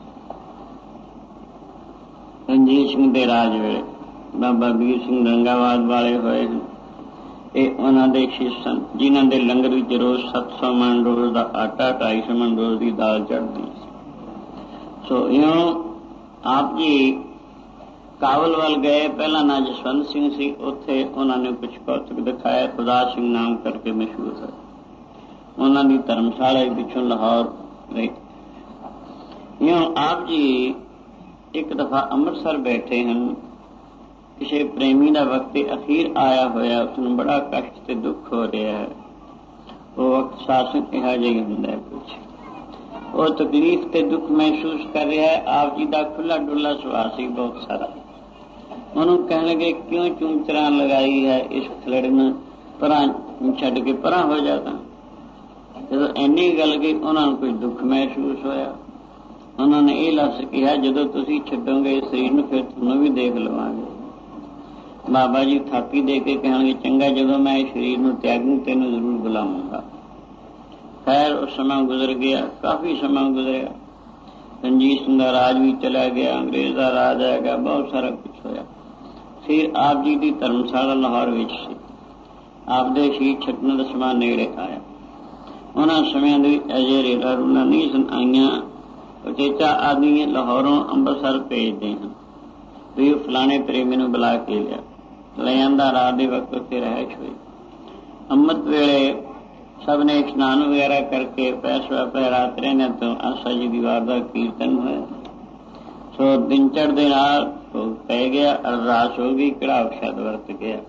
ਰਣਜੀਤ ਸਿੰਘ ਦੇ ਰਾਜ ਵੇਲੇ ਬਾਬਾ ਵੀਰ ਸਿੰਘ ਰੰਗਾਵਾਦ ਵਾਲੇ ਹੋਏ ਹਨ। ਇਹ ਉਹਨਾਂ ਦੇ ਸ਼ਿਸ਼ ਸਨ, ਜਿਨ੍ਹਾਂ ਦੇ ਲੰਗਰ ਵਿੱਚ ਰੋਜ਼ ਸੱਤ ਸੌ ਮਣ ਰੋਜ਼ ਦਾ ਆਟਾ, ਢਾਈ ਸੌ ਮਣ ਰੋਜ਼ ਦੀ ਦਾਲ ਚੜ੍ਹਦੀ ਸੀ। ਸੋ ਇਉਂ ਆਪ ਜੀ ਕਾਬਲ ਵੱਲ ਗਏ। ਪਹਿਲਾਂ ਨਾ ਜਸਵੰਤ ਸਿੰਘ ਸੀ, ਉੱਥੇ ਉਹਨਾਂ ਨੇ ਕੁਛ ਕੌਤਕ ਦਿਖਾਇਆ। ਖੁਦਾ ਸਿੰਘ ਨਾਮ ਕਰਕੇ ਮਸ਼ਹੂਰ ਹੋਏ। ਉਹਨਾਂ ਦੀ ਧਰਮਸ਼ਾਲਾ ਪਿੱਛੋਂ ਲਾਹੌਰ ਰਹੇ। ਇਉਂ ਆਪ ਜੀ ਇੱਕ ਦਫਾ ਅੰਮ੍ਰਿਤਸਰ ਬੈਠੇ ਹਨ। ਕਿਸੇ ਪ੍ਰੇਮੀ ਦਾ ਵਕਤ ਅਖੀਰ ਆਇਆ ਹੋਇਆ, ਉਸਨੂੰ ਬੜਾ ਕਸ਼ਟ ਤੇ ਦੁੱਖ ਹੋ ਰਿਹਾ ਹੈ। ਉਹ ਵਕਤ ਸ਼ਾਸਨ ਇਹੋ ਜਿਹਾ ਹੁੰਦਾ ਹੈ, ਕੁਛ ਉਹ ਤਕਲੀਫ ਤੇ ਦੁੱਖ ਮਹਿਸੂਸ ਕਰ ਰਿਹਾ ਹੈ। ਆਪ ਜੀ ਦਾ ਖੁੱਲਾ ਡੁੱਲਾ ਸੁਭਾਅ ਸੀ ਬਹੁਤ ਸਾਰਾ। ਉਹਨੂੰ ਕਹਿਣ ਲੱਗੇ ਕਿਉਂ ਚੂੰਚਰਾਂ ਲਗਾਈ ਹੈ, ਇਸ ਖਲੜੇ ਨੂੰ ਪਰਾਂ ਛੱਡ ਕੇ ਪਰਾਂ ਹੋ ਜਾਤਾ। ਜਦੋਂ ਇੰਨੀ ਗੱਲ ਗਈ ਉਹਨਾਂ ਨੂੰ ਕੋਈ ਦੁੱਖ ਮਹਿਸੂਸ ਹੋਇਆ। ਉਹਨਾਂ ਨੇ ਇਹ ਲਫ਼ਜ਼ ਕਿਹਾ ਜਦੋਂ ਤੁਸੀਂ ਛੱਡੋਗੇ ਇਸ ਸਰੀਰ ਨੂੰ ਫਿਰ ਤੁਹਾਨੂੰ ਵੀ ਦੇਖ ਲਵਾਂਗੇ। ਬਾਬਾ ਜੀ ਥਾਪੀ ਦੇ ਕੇ ਕਹਿਣਗੇ ਚੰਗਾ, ਜਦੋਂ ਮੈਂ ਇਸ ਸਰੀਰ ਨੂੰ ਤਿਆਗੂ ਤੈਨੂੰ ਜ਼ਰੂਰ ਬੁਲਾਵਾਂਗਾ। ਖੈਰ ਉਹ ਸਮਾਂ ਗੁਜ਼ਰ ਗਿਆ, ਕਾਫੀ ਸਮਾਂ ਗੁਜ਼ਰਿਆ। ਰਣਜੀਤ ਸਿੰਘ ਦਾ ਰਾਜ ਵੀ ਚਲਾ ਗਿਆ, ਅੰਗਰੇਜ਼ ਦਾ ਰਾਜ ਆ ਗਿਆ, ਬਹੁਤ ਸਾਰਾ ਕੁਛ ਹੋਇਆ। ਫਿਰ ਆਪ ਜੀ ਦੀ ਧਰਮਸ਼ਾਲਾ ਲਾਹੌਰ ਵਿੱਚ ਸੀ। ਆਪ ਦੇ ਸ਼ਹੀਦ ਛੱਡਣ ਦਾ ਸਮਾਂ ਨੇੜੇ ਆਇਆ। ਉਹਨਾਂ ਸਮਿਆਂ ਦੇ ਵਿੱਚ ਅਜੇ ਰੇਲਾਂ ਰੂਲਾਂ ਨਹੀਂ ਸਨ ਆਈਆਂ। ਉਚੇਚਾ ਆਦਮੀ ਲਾਹੌਰੋਂ ਅੰਮ੍ਰਿਤਸਰ ਭੇਜਦੇ ਹਨ ਵੀ ਉਹ ਫਲਾਣੇ ਪ੍ਰੇਮੀ ਨੂੰ ਬੁਲਾ ਕੇ ਲਿਆ। ਲੈ ਆਂਦਾ। ਰਾਤ ਦੇ ਵਕਤ ਉੱਥੇ ਰਹਿਸ਼ ਹੋਈ। ਅੰਮ੍ਰਿਤ ਵੇਲੇ ਸਭ ਨੇ ਇਸ਼ਨਾਨ ਵਗੈਰਾ ਕਰਕੇ ਪੈਸਵਾ ਪੈ ਰਾਤ ਰਹਿਣੇ ਤੋਂ ਆਸਾ ਜੀ ਦੀ ਵਾਰ ਦਾ ਕੀਰਤਨ ਹੋਇਆ। ਸੋ ਦਿਨ ਚੜ੍ਹਦੇ ਨਾਲ ਭੋਗ ਪੈ ਗਿਆ, ਅਰਦਾਸ ਹੋ ਗਈ, ਕੜਾਹ ਸ਼ਬਦ ਵਰਤ ਗਿਆ।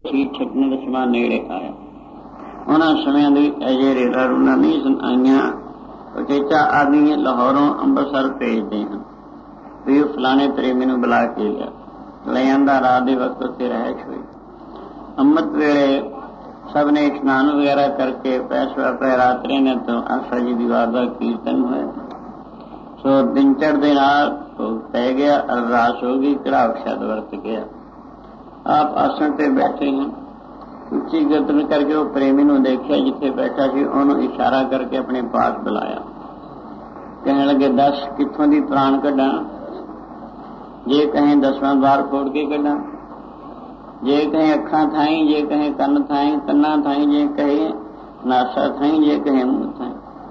ਸੀ ਛੱਡਣ ਦਾ ਸਮਾਂ ਨੇੜੇ ਆਇਆ। ਉਹਨਾਂ ਸਮਿਆਂ ਦੀ ਅਜੇ ਰੇਲਾਂ ਰੂਲਾਂ ਨਹੀਂ ਸਨ ਆਈਆਂ। ਉਚੇਚਾ ਆਦਮੀ ਲਾਹੌਰੋਂ ਅੰਮ੍ਰਿਤਸਰ ਭੇਜਦੇ ਹਨ ਵੀ ਉਹ ਫਲਾਣੇ ਪ੍ਰੇਮੀ ਨੂੰ ਬੁਲਾ ਕੇ ਲਿਆ ਲੈ ਆਂਦਾ। ਰਾਤ ਦੇ ਵਕਤ ਉੱਥੇ ਰਹਿਸ਼ ਹੋਈ। ਅੰਮ੍ਰਿਤ ਵੇਲੇ ਸਭ ਨੇ ਇਸ਼ਨਾਨ ਵਗੈਰਾ ਕਰਕੇ ਪੈਸਵਾ ਪੈ ਰਾਤਰੀ ਨੇ ਤੋਂ ਆਸਾ ਜੀ ਦੀ ਵਾਰ ਦਾ ਕੀਰਤਨ ਹੋਇਆ। ਸੋ ਦਿਨ ਚੜ੍ਹਦੇ ਨਾਲ ਭੋਗ ਪੈ ਗਿਆ। ਅਰਦਾਸ ਹੋ ਗਈ। ਚੜਾਵ ਸ਼ਬਦ ਵਰਤ ਗਿਆ। ਆਪ ਆਸਣ ਤੇ ਬੈਠੇ ਹਨ। ਉੱਚੀ ਗਰਦਨ ਕਰਕੇ ਉਹ ਪ੍ਰੇਮੀ ਨੂੰ ਦੇਖਿਆ ਜਿੱਥੇ ਬੈਠਾ ਸੀ। ਉਹਨੂੰ ਇਸ਼ਾਰਾ ਕਰਕੇ ਆਪਣੇ ਪਾਸ ਬੁਲਾਇਆ। ਕਹਿਣ ਲੱਗੇ ਦੱਸ ਕਿੱਥੋਂ ਦੀ ਪ੍ਰਾਣ ਕੱਢਾਂ। ਜੇ ਕਹੇ ਦਸਵਾਂ ਦਵਾਰ ਖੋੜ ਕੇ ਕੱਢਾਂ, ਜੇ ਕਹੇ ਅੱਖਾਂ ਥਾਈ, ਜੇ ਕਹੇ ਕੰਨ ਥਾਈ ਕੰਨਾਂ ਥਾਈ, ਜੇ ਕਹੇ ਨਾਸਾ ਥਾਈ, ਜੇ ਕਹੇ ਮੂੰਹ ਥਾਈ।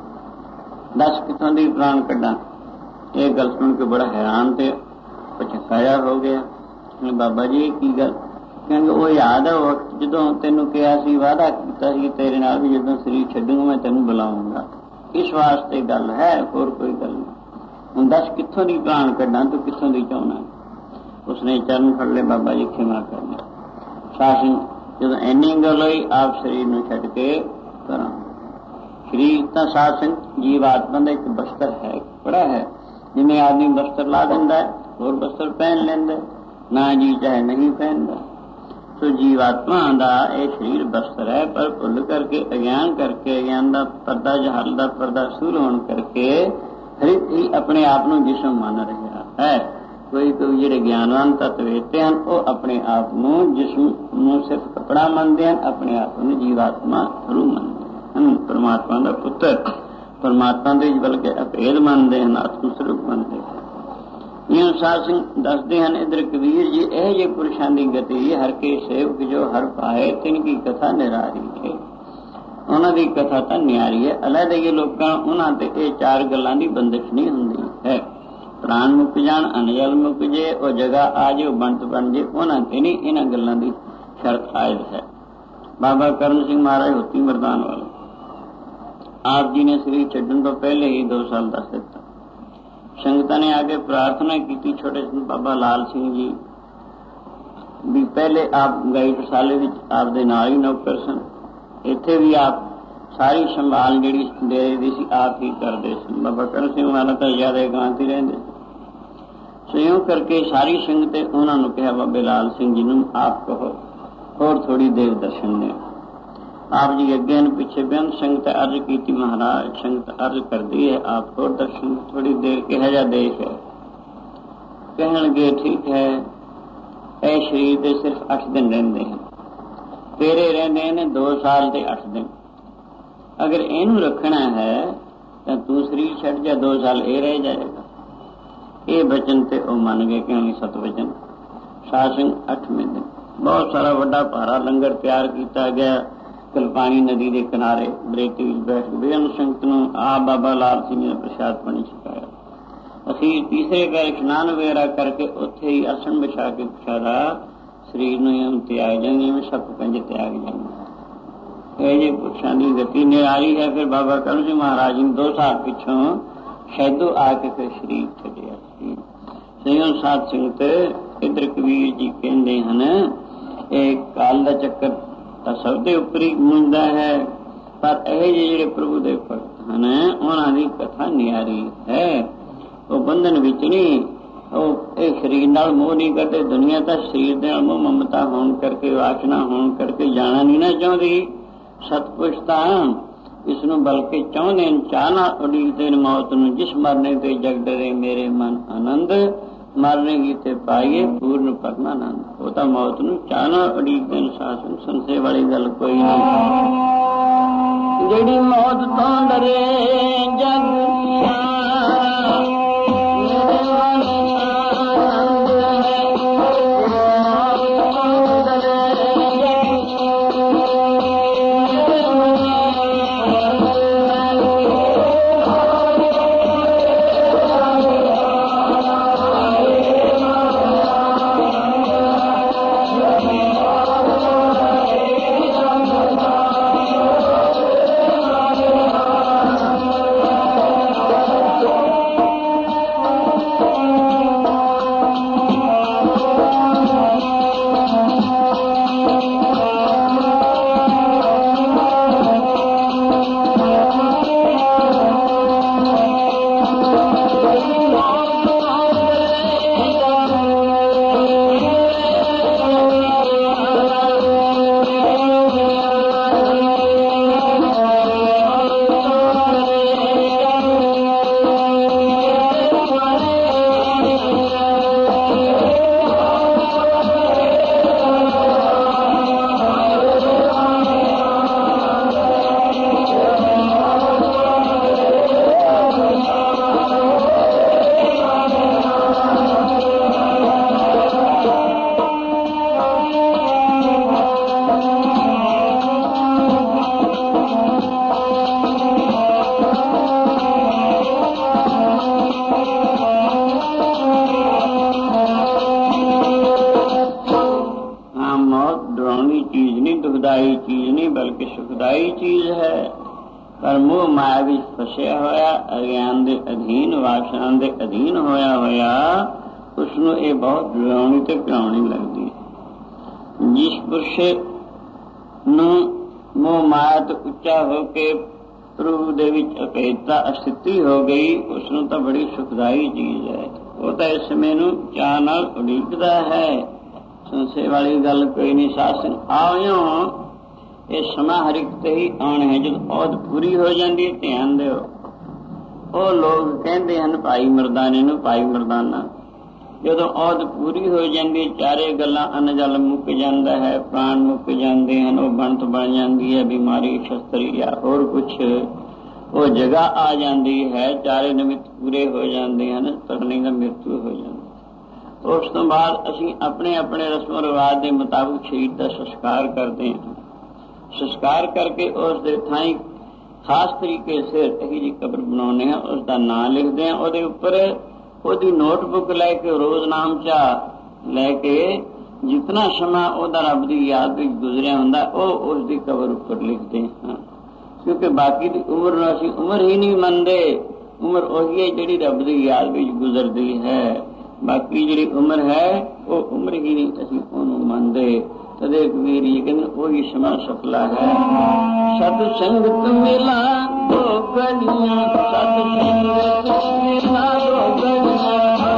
ਦੱਸ ਕਿੱਥੋਂ ਦੀ ਪ੍ਰਾਣ ਕੱਢਾਂ। ਇਹ ਗੱਲ ਸੁਣ ਕੇ ਬੜਾ ਹੈਰਾਨ ਤੇ ਪਛਤਾਇਆ ਹੋ ਗਿਆ। ਬਾਬਾ ਜੀ ਕੀ ਗੱਲ। ਕਹਿੰਦੇ ਉਹ ਯਾਦ ਹੈ ਵਕਤ ਜਦੋਂ ਤੈਨੂੰ ਕਿਹਾ ਸੀ, ਵਾਅਦਾ ਕੀਤਾ ਸੀ ਤੇਰੇ ਨਾਲ ਵੀ ਜਦੋਂ ਸਰੀਰ ਛੱਡੂਗਾ ਮੈਂ ਤੈਨੂੰ ਬੁਲਾਉਂਗਾ। ਇਸ ਵਾਸਤੇ ਗੱਲ ਹੈ, ਹੋਰ ਕੋਈ ਗੱਲ ਨਹੀਂ। ਹੁਣ ਦੱਸ ਕਿੱਥੋਂ ਦੀ ਪ੍ਰਾਣ ਕੱਢਾਂ, ਤੂੰ ਕਿੱਥੋਂ ਦੀ ਚਾਹੁੰਦਾ। ਉਸਨੇ ਚਰਨ ਫੜ ਲਏ। ਬਾਬਾ ਜੀ ਖਿਮਾ ਕਰਨੀ। ਸ਼ਾਸਨ ਜਦੋਂ ਇੰਨੀ ਗੱਲ ਹੋਈ ਆਪ ਸਰੀਰ ਨੂੰ ਛੱਡ ਕੇ ਕਰਾਂ। ਸਰੀਰ ਤਾਂ ਸ਼ਾਸਨ ਜੀਵ ਆਤਮਾ ਦਾ ਇੱਕ ਬਸਤਰ ਹੈ, ਕੱਪੜਾ ਹੈ। ਜਿਵੇਂ ਆਦਮੀ ਬਸਤਰ ਲਾ ਦਿੰਦਾ ਹੈ ਹੋਰ ਬਸਤਰ ਪਹਿਨ ਲੈਂਦਾ, ਨਾ ਜੀ ਚਾਹੇ ਨਹੀਂ ਪਹਿਨਦਾ। ਸੋ ਜੀਵਾਤਮਾ ਦਾ ਇਹ ਸਰੀਰ ਬਸਤਰ ਹੈ, ਪਰ ਭੁੱਲ ਕਰਕੇ ਅਗਿਆਨ ਕਰਕੇ ਅਗਿਆਨ ਦਾ ਪਰਦਾ ਜਹਾਲ ਦਾ ਪਰਦਾ ਸੂਰ ਹੋਣ ਕਰਕੇ ਹਰਿਤ ਹੀ ਆਪਣੇ ਆਪ ਨੂੰ ਜਿਸਮ ਮੰਨ ਰਿਹਾ ਹੈ। ਕੋਈ ਕੋਈ ਜਿਹੜੇ ਗਿਆਨਵਾਨ ਤਤਵੇਤੇ ਹਨ ਉਹ ਆਪਣੇ ਆਪ ਨੂੰ ਜਿਸਮ ਨੂੰ ਸਿਰਫ ਕੱਪੜਾ ਮੰਨਦੇ ਹਨ, ਆਪਣੇ ਆਪ ਨੂੰ ਜੀਵਾਤਮਾ ਰੂਹ ਮੰਨਦੇ ਹਨ, ਪਰਮਾਤਮਾ ਦਾ ਪੁੱਤਰ, ਪਰਮਾਤਮਾ ਦੇ ਬਲਕਿ ਅਭੇਦ ਮੰਨਦੇ ਹਨ, ਆਤਮ ਸਰੂਪ ਮੰਨਦੇ ਹਨ। ਇਹ ਸਾਧ ਸਿੰਘ ਦੱਸਦੇ ਹਨ। ਇਧਰ ਕਬੀਰ ਜੀ ਇਹ ਜੇ ਪੁਰਸ਼ਾਂ ਦੀ ਗਤੀ ਹਰ ਕੇ ਸੇਵਕ ਜੋ ਹਰ ਪਾਏ ਤਿਨ ਕੀ ਕਥਾ ਨਿਰਾਰੀ ਹੈ। ਉਹਨਾਂ ਦੀ ਕਥਾ ਤਾਂ ਨਿਆਰੀ ਹੈ। ਅਲੱਗ ਲੋਕਾਂ ਉਹਨਾਂ ਤੇ ਇਹ ਚਾਰ ਗੱਲਾਂ ਦੀ ਬੰਦਿਸ਼ ਨਹੀਂ ਹੁੰਦੀ ਹੈ। ਪ੍ਰਾਣ ਮੁੱਕ ਜਾਣ, ਅਨਜਲ ਮੁੱਕ ਜੇ, ਉਹ ਜਗ੍ਹਾ ਆ ਜੇ, ਉਹ ਬੰਤ ਬਣ ਜੇ, ਉਹਨਾਂ ਤੇ ਨਹੀਂ ਇਹਨਾਂ ਗੱਲਾਂ ਦੀ ਸ਼ਰਤ ਆਇਦ ਹੈ। ਬਾਬਾ ਕਰਮ ਸਿੰਘ ਮਹਾਰਾਜ ਹੋਤੀ ਮਰਦਾਨ ਵਾਲੇ ਆਪ ਜੀ ਨੇ ਸਰੀਰ ਛੱਡਣ ਤੋਂ ਪਹਿਲੇ ਹੀ ਦੋ ਸਾਲ ਦੱਸ ਦਿੱਤਾ। ਸੰਗਤਾਂ ਨੇ ਆ ਕੇ ਪ੍ਰਾਰਥਨਾ ਕੀਤੀ। ਛੋਟੇ ਬਾਬਾ ਲਾਲ ਸਿੰਘ ਜੀ ਵੀ ਪਹਿਲੇ ਆਪ ਗਾਈ ਟਸਾਲੇ ਵਿੱਚ ਆਪ ਦੇ ਨਾਲ ਹੀ ਨੌਕਰ ਸਨ। ਇੱਥੇ ਵੀ ਆਪ ਸਾਰੀ ਸੰਭਾਲ ਜਿਹੜੀ ਡੇਰੇ ਦੀ ਸੀ ਆਪ ਹੀ ਕਰਦੇ ਸਨ। ਬਾਬਾ ਕਰਮ ਸਿੰਘ ਵਾਲਾ ਤਾਂ ਜ਼ਿਆਦਾ ਗਾਂਤੀ ਰਹਿੰਦੇ। ਸੋ ਕਰਕੇ ਸਾਰੀ ਸੰਗਤ ਉਹਨਾਂ ਨੂੰ ਕਿਹਾ ਬਾਬੇ ਲਾਲ ਸਿੰਘ ਜੀ ਨੂੰ ਆਪ ਕਹੋ ਹੋਰ ਥੋੜੀ ਦੇਰ ਦਰਸ਼ਨ ਦੇ। ਆਪ ਜੀ ਅੱਗੇ ਨੂੰ ਪਿੱਛੇ ਬੇਨ ਸੰਗਤ ਅਰਜ਼ ਕੀਤੀ। ਮਹਾਰਾਜ ਸੰਗਤ ਅਰਜ਼ ਕਰਦੀ ਹੈ ਆਪ ਹੋਰ ਦਰਸ਼ਨ ਥੋੜੀ ਦੇਰ ਕਿਹਾ ਜਾ ਦੇਸ਼ ਹੈ। ਕਹਿਣ ਲੱਗੇ ਠੀਕ ਹੈ। ਇਹ ਸਰੀਰ ਦੇ ਸਿਰਫ ਅੱਠ ਦਿਨ ਰਹਿੰਦੇ ਹਨ, ਤੇਰੇ ਰਹਿੰਦੇ ਨੇ ਦੋ ਸਾਲ ਤੇ ਅੱਠ ਦਿਨ। ਅਗਰ ਇਹਨੂੰ ਰੱਖਣਾ ਹੈ ਤਾਂ ਤੂੰ ਸਰੀਰ ਛੱਡ ਜਾ, ਦੋ ਸਾਲ ਇਹ ਰਹਿ ਜਾਏਗਾ। ਇਹ ਬਚਨ ਤੇ ਉਹ ਮੰਨ ਗਏ। ਕਿਉਂ ਸਤ ਵਚਨ ਸਾਸੰਗ ਅੱਠਵੇਂ ਦਿਨ ਬਹੁਤ ਸਾਰਾ ਵੱਡਾ ਭਾਰਾ ਲੰਗਰ ਤਿਆਰ ਕੀਤਾ ਗਿਆ। ਕਲਪਾਣੀ ਨਦੀ ਦੇ ਕਿਨਾਰੇ ਬਰੇਤੀ ਵਿੱਚ ਬੈਠ ਕੇ ਬੇਅੰਤ ਸੰਗਤ ਨੂੰ ਆ ਬਾਬਾ ਲਾਲ ਸਿੰਘ ਨੇ ਪ੍ਰਸ਼ਾਦ ਪਾਣੀ ਛਕਾਇਆ। ਅਸੀਂ ਤੀਸਰੇ ਪੈਰ ਇਸ਼ਨਾਨ ਵਗੈਰਾ ਕਰਕੇ ਉੱਥੇ ਹੀ ਆਸਣ ਵਿਛਾ ਕੇ ਪ੍ਰਸ਼ਾਦਾ ਸਰੀਰ ਨੂੰ ਤਿਆਗ ਜਾਂਦੇ, ਜਿਵੇਂ ਸੱਪ ਪੰਜ ਤਿਆਗ ਜਾਂਦੇ। ਇਹ ਜੇ ਪੁਰਸ਼ਾਂ ਦੀ ਗਤੀ ਨਿਰਾਲੀ ਹੈ। ਫਿਰ ਬਾਬਾ ਕਰਮ ਸਿੰਘ ਮਹਾਰਾਜ ਨੇ ਦੋ ਸਾਲ ਪਿੱਛੋਂ ਸ਼ੈਦੋ ਆ ਕੇ ਫਿਰ ਸਰੀਰ ਛੱਡਿਆ ਸੀ। ਸੰਯਮ ਸਾਧ ਸੰਗਤ ਇਧਰ ਕਬੀਰ ਜੀ ਕਹਿੰਦੇ ਹਨ ਇਹ ਕਾਲ ਦਾ ਚੱਕਰ ਤਾਂ ਸਭ ਦੇ ਉੱਪਰ ਹੀ ਮੁੰਦਾ ਹੈ, ਪਰ ਇਹ ਜਿਹੜੇ ਪ੍ਰਭੂ ਦੇ ਭਗਤ ਹਨ ਉਹਨਾਂ ਦੀ ਕਥਾ ਨਿਆਰੀ ਹੈ। ਉਹ ਬੰਧਨ ਵਿੱਚ ਨਹੀਂ, ਉਹ ਇਹ ਸਰੀਰ ਨਾਲ ਮੋਹ ਨਹੀਂ ਕਰਦੇ। ਦੁਨੀਆ ਤਾਂ ਸਰੀਰ ਦੇ ਨਾਲ ਮੋਹ ਮਮਤਾ ਹੋਣ ਕਰਕੇ, ਵਾਸ਼ਨਾ ਹੋਣ ਕਰਕੇ ਜਾਣਾ ਨਹੀਂ ਨਾ ਚਾਹੁੰਦੀ। ਸਤਪੁਰਸ਼ ਤਾਂ ਇਸ ਨੂੰ ਬਲਕਿ ਚਾਹੁੰਦੇ ਨੇ, ਚਾਹਨਾ ਉਡੀਕਦੇ ਨੇ ਮੌਤ ਨੂੰ। ਜਿਸ ਮਰਨੇ ਤੇ ਜਗ ਡਰੇ ਮੇਰੇ ਮਨ ਆਨੰਦ, ਮਰਨੇ ਕੀ ਤੇ ਪਾਈਏ ਪੂਰਨ ਪਰਮਾਨੰਦ। ਉਹ ਤਾਂ ਮੌਤ ਨੂੰ ਚਾਹਨਾ ਉਡੀਕਦੇ ਨੇ। ਸਾਸਨ ਸੰਸੇ ਵਾਲੀ ਗੱਲ ਕੋਈ ਨਹੀਂ। ਜਿਹੜੀ ਮੌਤ ਤੋਂ ਡਰੇ ਜਗ पर मोह माया भी फसिया होया, अज्ञान के अधीन, वासना के अधीन होया होया उसनों ये बहुत डरावनी ते घिनौनी लगती है। जिस पुरुष नूं मोह माया तो उच्चा होके प्रभु दे विच अभेदता अस्थिति हो गई, उसनों तो बड़ी सुखदाई चीज है। वो तो इस समय नूं चाह नाल उड़ीकदा है। संशय वाली गल कोई नहीं। शासन आयो ये समा हरिक ते ही आने है। जब औध पूरी हो जाती है, ध्यान दिओ, वो लोग कहते हैं भाई मरदाने नूं भाई मरदाना। जदों औध पूरी हो जाती है, चारे गल्लां अन्न जल मुक जाता है, प्राण मुक जाते हैं, वो बनत बन जाती है, बीमारी शस्त्री या होर कुछ वो जगह आ जाती है, चारे निमित्त पूरे हो जाते हैं, तरनी का मृत्यु हो जाती। उस तो बाद असीं अपने अपने रस्म रिवाज के मुताबिक शरीर का संस्कार करते हैं। संस्कार करके उस दे थाई खास तरीके से यही जी कब्र बनाने हैं, उसका नाम लिखते हैं, उसके उपर उसकी नोटबुक लैके रोज नाम चा लैके जितना समा ओदा रब की याद में गुजरिया होंदा वो उसकी कब्र उपर लिखते हैं। क्योंकि बाकी की उम्र असीं उम्र ही नहीं मनते। उम्र उही है जिहड़ी रब की याद में गुजरती है, बाकी जिहड़ी उम्र है वो उम्र ही नहीं असीं उहनूं मनते। तदे कबीर जी कहते वही समा सफला है। सतसंगत मेला दो गलियां, सतसंगत मेला दो गलियां,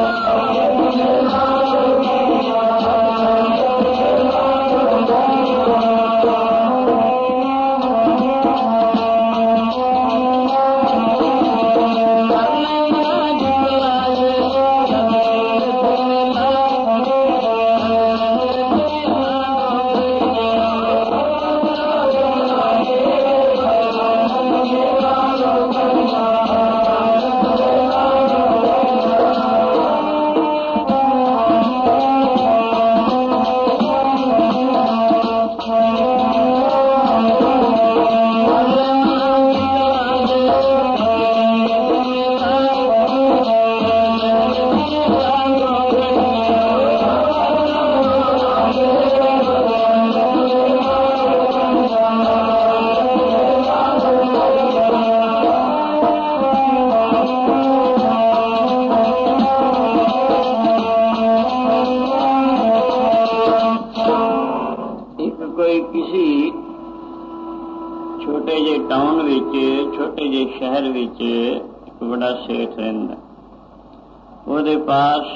छोटे जे शहर विच एक बड़ा सेठ रहिंदा। ਉਹਦੇ पास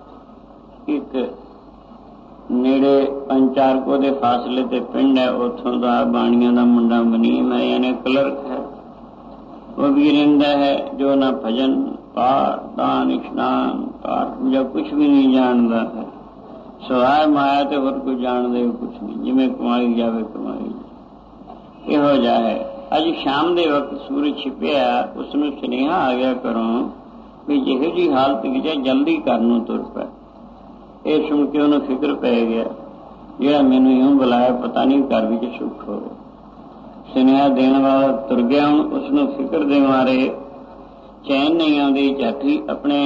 एक नेड़े पंज चार को दे फासले ते पिंड है। उथों दा बाणियां दा मुंडा मनीम है, यानी क्लर्क है। वो भी रहिंदा है जो ना भजन पाठ दान स्नान पाठ पूजा कुछ भी नहीं जानता है, सवाए माया ते होर कोई जानदे कुछ नहीं। जिवें कमाई जावे कमाई जाए इहो जिहा है। अज शाम के वक्त सूरज छिपिया, उसनूं सुनेहा आ गया घरों भी जिहो जी हालत विच जल्दी घर नूं तुर पै। ਇਹ ਸੁਣ ਕੇ ਉਹਨੂੰ ਫਿਕਰ ਪੈ ਗਿਆ, ਜਿਹੜਾ ਮੈਨੂੰ ਇਉਂ ਬੁਲਾਇਆ ਪਤਾ ਨਹੀਂ ਘਰ ਵਿੱਚ ਸੁੱਖ ਹੋਵੇ। ਸੁਨੇਹਾ ਦੇਣ ਵਾਲਾ ਤੁਰ ਗਿਆ। ਹੁਣ ਉਸਨੂੰ ਫਿਕਰ ਦੇ ਮਾਰੇ ਚੈਨ ਨਹੀਂ ਆਉਂਦੀ। ਝਾਟੀ ਆਪਣੇ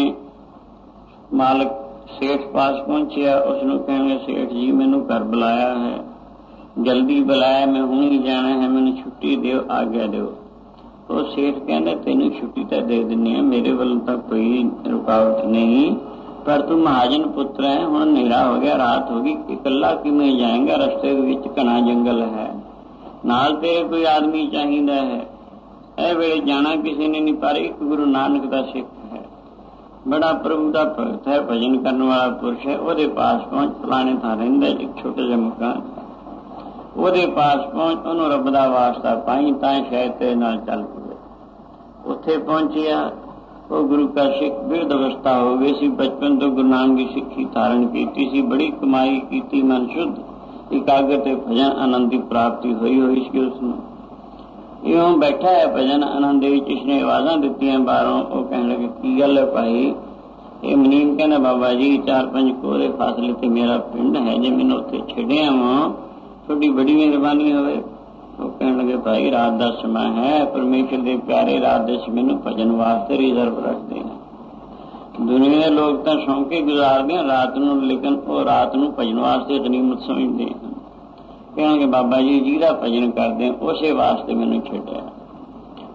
ਮਾਲਕ ਸੇਠ ਪਾਸ ਪਹੁੰਚਿਆ। ਉਸਨੂੰ ਕਹਿਣਗੇ ਸੇਠ ਜੀ ਮੈਨੂੰ ਘਰ ਬੁਲਾਇਆ ਹੈ, ਜਲਦੀ ਬੁਲਾਇਆ, ਮੈਂ ਹੁਣ ਹੀ ਜਾਣਾ ਹੈ, ਮੈਨੂੰ ਛੁੱਟੀ ਦਿਓ, ਆਗਿਆ ਦਿਓ। ਉਹ ਸੇਠ ਕਹਿੰਦਾ ਤੈਨੂੰ ਛੁੱਟੀ ਤਾਂ ਦੇ ਦਿੰਦੇ ਹਾਂ, ਮੇਰੇ ਵੱਲੋਂ ਤਾਂ ਕੋਈ ਰੁਕਾਵਟ ਨਹੀਂ, पर तू महाजन पुत्र है, हुण नेरा हो गया, रात होगी, इकल्ला किवें जाएगा, रस्ते विच घना जंगल है, नाल तेरे कोई आदमी चाहिदा है। ए वेले जाना किसी ने नहीं, पर एक गुरु नानक दा सिख है, बड़ा प्रभु दा भगत है, भजन करने वाला पुरुष है। ओहदे पास पहुंच, फलाने थां रहिंदा एक छोटा जिहा मकान, ओहदे पास पहुंच, ओहनूं रब दा वास्ता पाई तां शायद तेरे नाल चल पवे। उत्थे पहुंचिया, वो गुरु का सिख बिरध अवस्था हो गई सी। बचपन तो गुरु नानक की सिक्खी धारण की सी, बड़ी कमाई की, मन शुद्ध एकाग्र ते भजन आनंद की प्राप्ति हुई हुई सी। उसने इउं बैठा है भजन आनंद विच, इसने आवाज़ां दित्तियां बाहरों। वो कहने लगे की गल है भाई? ये मनीम कहना बाबा जी चार पंज कोह दे फासले ते मेरा पिंड है, जे मैनूं उत्थे छड्डिया वां तुहाडी बड़ी मेहरबानी होवे। वो कहने लगे भाई रात का समय है, परमेश्वर के प्यारे रात के समय नूं भजन वास्ते रिजर्व रखते हैं। दुनिया के लोग तो सौ के गुजारते हैं रात नूं, लेकिन वो रात नूं भजन वास्ते गनीमत समझते हैं। कहणगे बाबा जी जिहदा भजन करते हैं उसे वास्ते मैनूं छड्डिया।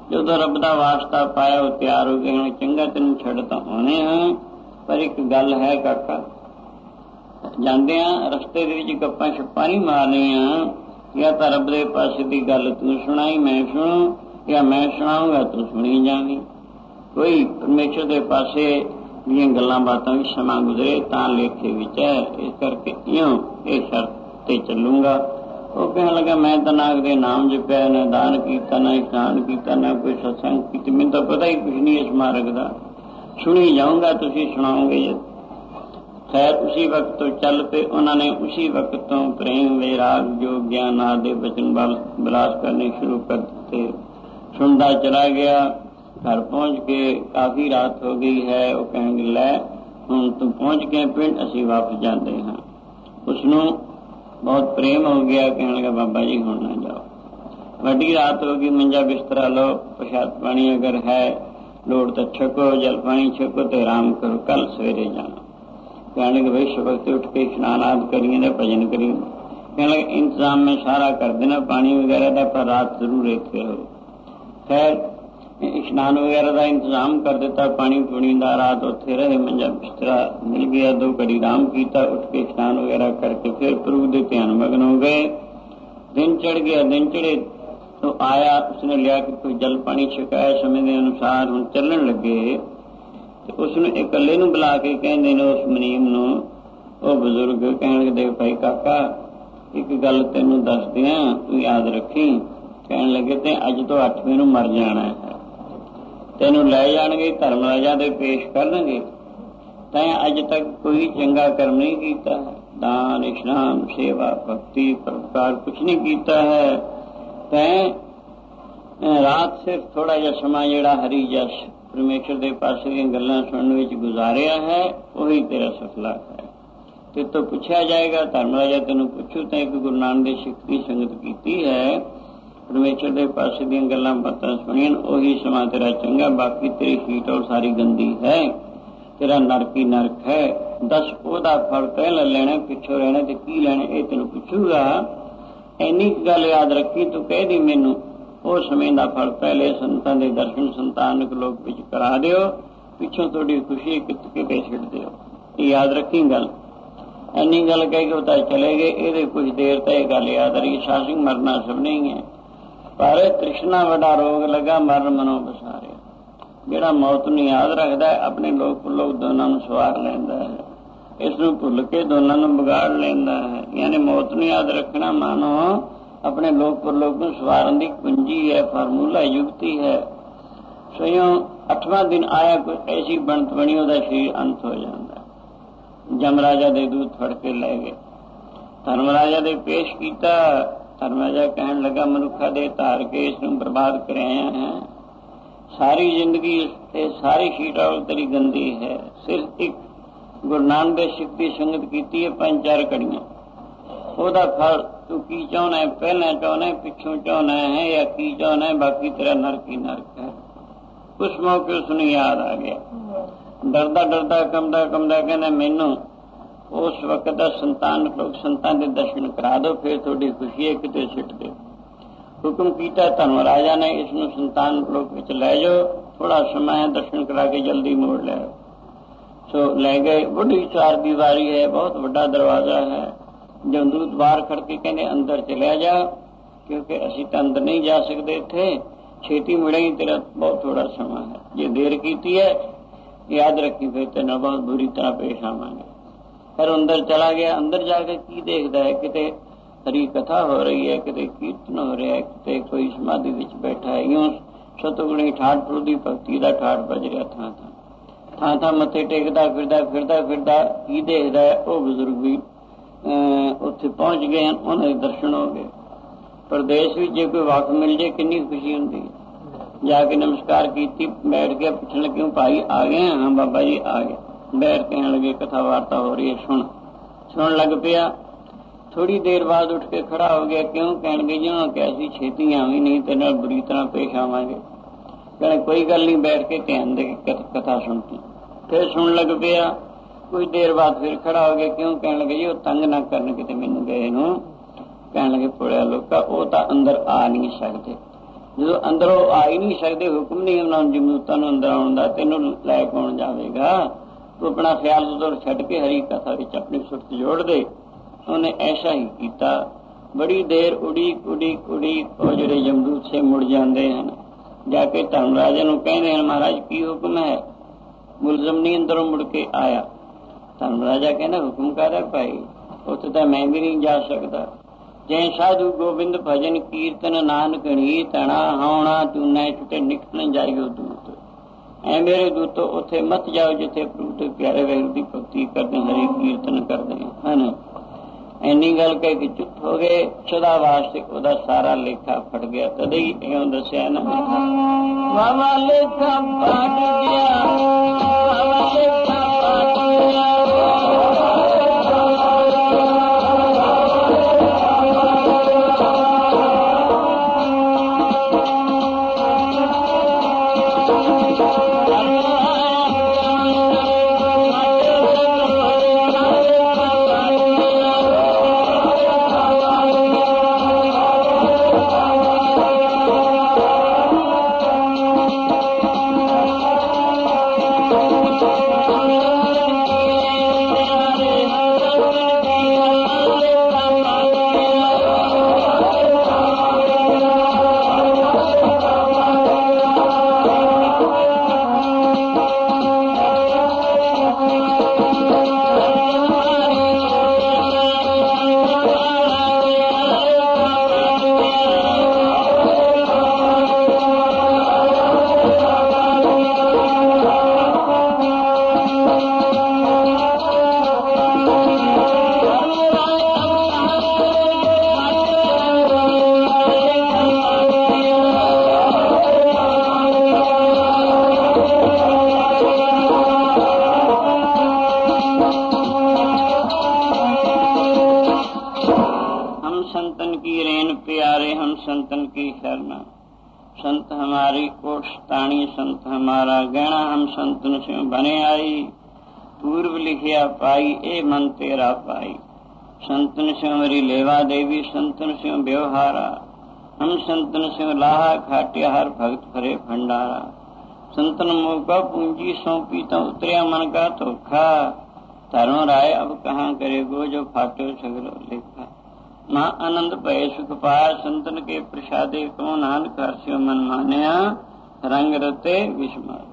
ਜਦੋਂ ਰੱਬ ਦਾ ਵਾਸਤਾ ਪਾਇਆ ਉਹ ਤਿਆਰ ਹੋ ਗਏ, ਚੰਗਾ ਤੈਨੂੰ ਛੱਡ ਤਾਂ ਆਉਣੇ ਹਾਂ, ਪਰ ਇੱਕ ਗੱਲ ਹੈ ਕਾਕਾ, ਜਾਂਦਿਆਂ ਰਸਤੇ ਦੇ ਵਿੱਚ ਗੱਪਾਂ ਛੱਪਾਂ ਨਹੀਂ ਮਾਰਨੀਆਂ, ਜਾਂ ਤਾਂ ਰੱਬ ਦੇ ਪਾਸੇ ਦੀ ਗੱਲ ਤੂੰ ਸੁਣਾਈ ਮੈਂ ਸੁਣੂ, ਜਾਂ ਮੈਂ ਸੁਣਾਉਂਗਾ ਤੂੰ ਸੁਣੀ ਜਾਵੀਂ। ਕੋਈ ਪਰਮੇਸ਼ਰ ਦੇ ਪਾਸੇ ਦੀਆਂ ਗੱਲਾਂ ਬਾਤਾਂ ਵੀ ਸਮਾਂ ਗੁਜ਼ਰੇ ਤਾਂ ਲੇਖੇ ਵਿੱਚ ਹੈ, ਇਸ ਕਰਕੇ ਇਉਂ ਇਹ ਸ਼ਰਤ ਤੇ ਚੱਲੂਗਾ। ਉਹ ਕਹਿਣ ਲੱਗਾ ਮੈਂ ਤਾਂ ਨਾ ਕਦੇ ਨਾਮ ਜਪਿਆ, ਨਾ ਦਾਨ ਕੀਤਾ, ਨਾ ਇਸ਼ਨਾਨ ਕੀਤਾ, ਨਾ ਕੋਈ ਸਤਸੰਗ ਕੀਤੀ, ਮੈਨੂੰ ਤਾਂ ਪਤਾ ਹੀ ਕੁਛ ਨਹੀਂ ਇਸ ਮਾਰਗ ਦਾ, ਸੁਣੀ ਜਾਊਂਗਾ ਤੁਸੀਂ ਸੁਣਾਓਗੇ। ਖੈਰ ਉਸੀ ਵਕਤ ਤੋਂ ਚੱਲ ਪਏ ਉਹਨਾਂ ਨੇ। ਉਸੀ ਵਕਤ ਤੋਂ ਪ੍ਰੇਮ ਵੈਰਾਗ ਜੋ ਗਿਆਨ ਆਦਿ ਬਚਨ ਵਿਲਾਸ ਕਰਨੇ ਸ਼ੁਰੂ ਕਰ ਦਿੱਤੇ। ਸੁਣਦਾ ਚਲਾ ਗਿਆ। ਘਰ ਪਹੁੰਚ ਕੇ ਕਾਫੀ ਰਾਤ ਹੋ ਗਈ ਹੈ। ਉਹ ਕਹਿਣਗੇ ਲੈ ਹੁਣ ਤੂੰ ਪਹੁੰਚ ਕੇ ਪਿੰਡ, ਅਸੀਂ ਵਾਪਸ ਜਾਂਦੇ ਹਾਂ। ਉਸਨੂੰ ਬਹੁਤ ਪ੍ਰੇਮ ਹੋ ਗਿਆ, ਕਹਿਣ ਲੱਗਾ ਬਾਬਾ ਜੀ ਹੁਣ ਨਾ ਜਾਓ, ਵੱਡੀ ਰਾਤ ਹੋ ਗਈ, ਮੰਜਾ ਬਿਸਤਰਾ ਲਓ, ਪ੍ਰਸ਼ਾਦ ਪਾਣੀ ਅਗਰ ਹੈ ਲੋੜ ਤਾਂ ਛਕੋ, ਜਲ ਪਾਣੀ ਛਕੋ ਤੇ ਆਰਾਮ ਕਰੋ, ਕੱਲ ਸਵੇਰੇ ਜਾਣਾ। ਕਹਿਣ ਲੱਗੇ ਬਈ ਸੁਬਹ ਤੇ ਉੱਠ ਕੇ ਇਸ਼ਨਾਨ ਆਦਿ ਕਰੀਏ ਤੇ ਭਜਨ ਕਰੀਏ। ਕਹਿਣ ਲੱਗੇ ਇੰਤਜ਼ਾਮ ਮੈਂ ਸਾਰਾ ਕਰ ਦੇਣਾ ਪਾਣੀ ਵਗੈरह ਦਾ, ਪਰ ਰਾਤ ਜ਼ਰੂਰ ਇੱਥੇ ਰਹੋ। ਖੈਰ ਇਸ਼ਨਾਨ ਵਗੈरह ਦਾ ਇੰਤਜ਼ਾਮ ਕਰ ਦਿੱਤਾ, ਪਾਣੀ ਪੂਣੀ ਦਾ, ਰਾਤ ਉੱਥੇ ਰਹੇ, ਮੰਜਾ ਬਿਸਤਰਾ ਮਿਲ ਗਿਆ, ਦੋ ਘੜੀ ਆਰਾਮ ਕੀਤਾ, ਉੱਠ ਕੇ ਇਸ਼ਨਾਨ ਵਗੈरह ਕਰਕੇ ਫਿਰ ਪ੍ਰਭੂ ਦੇ ਧਿਆਨ ਮਗਨ ਹੋ ਗਏ। ਦਿਨ ਚੜ ਗਿਆ। ਦਿਨ ਚੜੇ तो आया, उसने लिया कि कोई जल पानी छकाया, समय के अनुसार हम चलन लगे। तो उसने इकल्ले नूं बुला के कहंदे ने उस मनीम नूं, ओ बुजुर्ग, कहण लगे भाई काका एक गल तैनूं दस दियां, तू याद रखी। कहण लगे ते अज तो अठवें नूं मर जाना है, तैनूं लै जाणगे धर्मराजा दे पेश करनगे। तैं अज तक कोई चंगा कर्म नहीं कीता है, दान इशनान सेवा भक्ति परोपकार कुछ नहीं कीता है। तैं रात सिर्फ थोड़ा जिहा समां जिहड़ा हरी जस परमेश्वर दे पासे दीयां गल्लां सुणन विच गुजारिया है, वही तेरा सफला है। ते तो पुछया जाएगा, धर्मराजा तैनूं पुछू तैं एक गुरु नानक देव सिख दी संगत कीती है, परमेश्वर दे पासे दीयां गल्लां बातां सुणीआं, ओही समां तेरा चंगा, बाकी तेरी शीट और सारी गंदी है, तेरा नरक ही नरक है। दस ओहदा फल पहला लेना, पिछों रहना ते की लेना, ये तैनूं पुछूगा। ਇੰਨੀ ਗੱਲ ਯਾਦ ਰੱਖੀ, ਤੂੰ ਕਹਿ ਦੀ ਮੈਨੂੰ ਉਹ ਸਮੇਂ ਦਾ ਫਲ ਪਹਿਲੇ ਸੰਤਾਂ ਦੇ ਦਰਸ਼ਨ ਸੰਤਾਨਕ ਲੋਕ ਵਿੱਚ ਕਰਾ ਦਿਓ, ਪਿੱਛੋਂ ਤੁਹਾਡੀ ਖੁਸ਼ੀ ਕਿਤ ਕਿਤੇ ਛੱਡ ਦਿਓ, ਇਹ ਯਾਦ ਰੱਖੀ ਗੱਲ। ਇੰਨੀ ਗੱਲ ਕਹਿ ਕੇ ਉਹ ਤਾਂ ਚਲੇ ਗਏ। ਇਹਦੇ ਕੁਝ ਦੇਰ ਤਾਂ ਇਹ ਗੱਲ ਯਾਦ ਰਹੀ, ਸਾਸਿੰਗ ਮਰਨਾ ਸਭ ਨਹੀਂ ਹੈ, ਪਰ ਤ੍ਰਿਸ਼ਨਾ ਵੱਡਾ ਰੋਗ ਲੱਗਾ, ਮਰਨ ਮਨੋਂ ਬਸਾਰਿਆ। ਜਿਹੜਾ ਮੌਤ ਨੂੰ ਯਾਦ ਰੱਖਦਾ ਆਪਣੇ ਲੋਕ ਲੋਕ ਦੋਨਾਂ ਨੂੰ ਸਵਾਰ ਲੈਂਦਾ ਹੈ, ਇਸ ਨੂੰ ਭੁੱਲ ਕੇ ਦੋਨਾਂ ਨੂੰ ਵਿਗਾੜ ਲੈਂਦਾ ਹੈ। ਯਾਨੀ ਮੌਤ ਨੂੰ ਯਾਦ ਰੱਖਣਾ ਮਾਨੋ ਆਪਣੇ ਲੋਕ ਪਰਲੋਕ ਨੂੰ ਸਵਾਰਨ ਦੀ ਕੁੰਜੀ ਹੈ, ਫਾਰਮੂਲਾ ਯੁਕਤੀ ਹੈ। ਸੋਇਓ ਅੱਠਵਾਂ ਦਿਨ ਆਇਆ, ਕੋਈ ਐਸੀ ਬਣਤ ਬਣੀ, ਉਹਦਾ ਸਰੀਰ ਅੰਤ ਹੋ ਜਾਂਦਾ। ਜਮਰਾਜਾ ਦੇ ਦੂਤ ਫੜ ਕੇ ਲੈ ਗਏ, ਧਰਮਰਾਜਾ ਦੇ ਪੇਸ਼ ਕੀਤਾ। ਧਰਮਰਾਜਾ ਕਹਿਣ ਲੱਗਾ ਮਨੁੱਖਾ ਦੇ ਧਾਰ ਕੇ ਇਸ ਨੂੰ ਬਰਬਾਦ ਕਰ ਆਇਆ ਹੈ, ਸਾਰੀ ਜ਼ਿੰਦਗੀ ਤੇ ਸਾਰੀ ਸ਼ੀਟਾ ਤੇਰੀ ਗੰਦੀ ਹੈ, ਸਿਰਫ ਇੱਕ ਗੁਰੂ ਨਾਨਕ ਦੇਵ ਸਿੱਖ ਦੀ ਸੰਗਤ ਕੀਤੀ ਹੈ ਪੰਜ ਚਾਰ ਘੜੀਆਂ, ਉਹਦਾ ਫਲ ਤੂੰ ਕੀ ਚਾਹੁੰਦਾ ਹੈ, ਪਹਿਲਾਂ ਚਾਹੁੰਦਾ ਹੈ, ਪਿੱਛੋਂ ਚਾਹੁੰਦਾ ਹੈ, ਜਾਂ ਕੀ ਚਾਹੁੰਦਾ ਹੈ, ਬਾਕੀ ਤੇਰਾ ਨਰਕ ਹੀ ਨਰਕ ਹੈ। ਉਸ ਮੌਕੇ ਉਸਨੂੰ ਯਾਦ ਆ ਗਿਆ, ਡਰਦਾ ਡਰਦਾ ਕੰਬਦਾ ਕੰਬਦਾ ਕਹਿੰਦਾ ਮੈਨੂੰ ਉਸ ਵਕਤ ਦਾ ਸੰਤਾਨ ਲੋਕ ਸੰਤਾਂ ਦੇ ਦਰਸ਼ਨ ਕਰਾ ਦਿਓ, ਫਿਰ ਤੁਹਾਡੀ ਖੁਸ਼ੀ ਹੈ, ਕਿਤੇ ਸਿੱਟ ਦਿਓ। ਹੁਕਮ ਕੀਤਾ ਧਰਮਰਾਜਾ ਨੇ, ਇਸ ਨੂੰ ਸੰਤਾਨ ਲੋਕ ਵਿੱਚ ਲੈ ਜਾਓ, ਥੋੜਾ ਸਮਾਂ ਹੈ, ਦਰਸ਼ਨ ਕਰਾ ਕੇ ਜਲਦੀ ਮੋੜ ਲੈ। ਸੋ ਲੈ ਗਏ। ਵੱਡੀ ਚਾਰ ਦੀਵਾਰੀ ਹੈ, ਬਹੁਤ ਵੱਡਾ ਦਰਵਾਜ਼ਾ ਹੈ। ਜਮਦੂਤ ਬਾਹਰ ਖੜ ਕੇ ਕਹਿੰਦੇ ਅੰਦਰ ਚਲਿਆ ਜਾ, ਕਿਉਂਕਿ ਅਸੀਂ ਤਾਂ ਅੰਦਰ ਨਹੀਂ ਜਾ ਸਕਦੇ, ਇੱਥੇ ਛੇਤੀ ਮੁੜੇਗੀ, ਤੇਰਾ ਬਹੁਤ ਥੋੜਾ ਸਮਾਂ ਹੈ, ਜੇ ਦੇਰ ਕੀਤੀ ਹੈ ਯਾਦ ਰੱਖੀ ਫਿਰ ਤੈਨੂੰ ਬਹੁਤ ਬੁਰੀ ਤਰ੍ਹਾਂ ਪੇਸ਼ ਆਵਾਂਗੇ। ਫਿਰ ਅੰਦਰ ਚਲਾ ਗਿਆ। ਅੰਦਰ ਜਾ ਕੇ ਕੀ ਦੇਖਦਾ ਹੈ, ਕਿਤੇ ਹਰੀ ਕਥਾ ਹੋ ਰਹੀ ਹੈ, ਕਿਤੇ ਕੀਰਤਨ ਹੋ ਰਿਹਾ ਹੈ, ਕਿਤੇ ਕੋਈ ਸਮਾਧੀ ਵਿੱਚ ਬੈਠਾ ਹੈ, ਇਉਂ ਸਤਿਗੁਣੀ ਠਾਠ ਪ੍ਰਭੂ ਭਗਤੀ ਦਾ ਠਾਠ ਵੱਜ ਰਿਹਾ ਥਾਂ ਥਾਂ ਥਾਂ ਥਾਂ ਮੱਥੇ ਟੇਕਦਾ ਫਿਰਦਾ ਫਿਰਦਾ ਫਿਰਦਾ ਕੀ ਦੇਖਦਾ ਹੈ, ਉਹ ਬਜ਼ੁਰਗ ਵੀ ਉੱਥੇ ਪਹੁੰਚ ਗਏ ਹਨ, ਉਹਨਾਂ ਦੇ ਦਰਸ਼ਨ ਹੋ ਗਏ। ਪ੍ਰਦੇਸ਼ ਵਿੱਚ ਜੇ ਕੋਈ ਵਕਤ ਮਿਲ ਜੇ ਕਿੰਨੀ ਖੁਸ਼ੀ ਹੁੰਦੀ ਹੈ। ਜਾ ਕੇ ਨਮਸਕਾਰ ਕੀਤੀ, ਬੈਠ ਕੇ ਪੁੱਛਣ ਲੱਗੇ ਭਾਈ ਆ ਗਏ? ਹਾਂ ਬਾਬਾ ਜੀ ਆ ਗਏ। ਬੈਠ ਕਹਿਣ ਲੱਗੇ ਕਥਾ ਵਾਰਤਾ ਹੋ ਰਹੀ ਹੈ, ਸੁਣ ਸੁਣਨ ਲੱਗ ਪਿਆ। ਥੋੜੀ ਦੇਰ ਬਾਅਦ ਉੱਠ ਕੇ ਖੜਾ ਹੋ ਗਿਆ। ਕਿਉਂ? ਕਹਿਣਗੇ ਜੀ ਉਹਨਾਂ ਕਿਹਾ ਸੀ ਛੇਤੀ ਆਵੀਂ, ਨਹੀਂ ਤੇ ਨਾਲ ਬੁਰੀ ਤਰ੍ਹਾਂ ਪੇਸ਼ ਆਵਾਂਗੇ। ਕਹਿੰਦੇ ਕੋਈ ਗੱਲ ਨਹੀਂ, ਬੈਠ ਕੇ ਧਿਆਨ ਦੇ ਕੇ ਕਥਾ ਸੁਣਤੀ। ਫਿਰ ਸੁਣਨ ਲੱਗ ਪਿਆ। ਕੁਝ ਦੇਰ ਬਾਅਦ ਫਿਰ ਖੜਾ ਹੋ ਗਿਆ। ਕਿਉਂ? ਕਹਿਣ ਲੱਗੇ ਜੀ ਉਹ ਤੰਗ ਨਾ ਕਰਨ ਕਿਤੇ ਮੈਨੂੰ ਗਏ ਨੂੰ। ਕਹਿਣ ਲੱਗੇ ਪੁੜਿਆ ਲੋਕਾਂ, ਉਹ ਤਾਂ ਅੰਦਰ ਆ ਨਹੀਂ ਸਕਦੇ, ਜਦੋਂ ਅੰਦਰੋਂ ਆ ਹੀ ਨਹੀਂ ਸਕਦੇ, ਹੁਕਮ ਨਹੀਂ ਉਹਨਾਂ ਨੂੰ ਜਮਦੂਤਾਂ ਨੂੰ ਅੰਦਰ ਆਉਣ ਦਾ, ਤੈਨੂੰ ਲੈ ਕੌਣ ਜਾਵੇਗਾ? ਤੂੰ ਆਪਣਾ ਖਿਆਲ ਉਦੋਂ ਛੱਡ ਕੇ ਹਰੀ ਕਥਾ ਵਿੱਚ ਆਪਣੀ ਸੁਰਤ ਜੋੜ ਦੇ। ਉਹਨੇ ਐਸਾ ਹੀ ਕੀਤਾ। ਬੜੀ ਦੇਰ ਉਡੀਕ ਉਡੀਕ ਉਡੀਕ ਉਹ ਜਿਹੜੇ ਜਮਦੂਤ ਸੇ ਮੁੜ ਜਾਂਦੇ ਹਨ, ਜਾ ਕੇ ਧਰਮ ਰਾਜਾ ਨੂੰ ਕਹਿੰਦੇ ਹਨ, ਮਹਾਰਾਜ ਕੀ ਹੁਕਮ ਹੈ? ਮੁਲਜ਼ਮ ਨਹੀਂ ਅੰਦਰੋਂ ਮੁੜ ਕੇ ਆਇਆ। ਧਰਮ ਰਾਜਾ ਕਹਿੰਦਾ, ਹੁਕਮ ਕਰ ਰਿਹਾ ਭਾਈ, ਉੱਥੇ ਤਾਂ ਮੈਂ ਵੀ ਨਹੀਂ ਜਾ ਸਕਦਾ। ਜੈ ਸਾਧੂ ਗੋਬਿੰਦ ਭਜਨ ਕੀਰਤਨ ਨਾਨਕ ਨੀ ਤਣਾ ਹਾਉਣਾ ਚੂਨਾ ਛੁੱਟੇ ਨਿਕਲ ਜਾਈਓ ਦੂਤ। ਐ ਮੇਰੇ ਦੂਤੋ ਉੱਥੇ ਮਤ ਜਾਓ ਜਿੱਥੇ ਪ੍ਰਭੂ ਦੇ ਪਿਆਰੇ ਵਾਹਿਗੁਰੂ ਦੀ ਭਗਤੀ ਕਰਦੇ, ਹਰੀ ਕੀਰਤਨ ਕਰਦੇ ਹਨ। ਇੰਨੀ ਗੱਲ ਕਹਿ ਕੇ ਚੁੱਪ ਹੋ ਗਏ। ਸਦਾ ਵਾਸਤੇ ਉਹਦਾ ਸਾਰਾ ਲੇਖਾ ਫਟ ਗਿਆ। ਤਦੇ ਹੀ ਇਉਂ ਦੱਸਿਆ ਨਾ, ਵਾਵਾ ਲੇਖਾ ਫਟ ਗਿਆ, ਵਾਵਾ ਲੇਖਾ ਫਟ ਗਿਆ। संतन की शरणा, संत हमारी कोट ताणी, संत हमारा गहना, हम संतन से बने आई। पूर्व लिखिया पाई ए मन तेरा पाई, संतन से हमारी लेवा देवी, संतन से व्यवहारा। हम संतन से लाहा खाटिया हर भक्त भरे भंडारा। संतन मौका पूंजी सौंपी तो उतरिया मन का धोखा। धर्म राय अब कहाँ करेगो जो फाटो सगलो लेखा। माँ आनंद भय सुख पाया, संतन के प्रसादे को नानक हर्षियो मन मानिया। रंग रते विस्मार,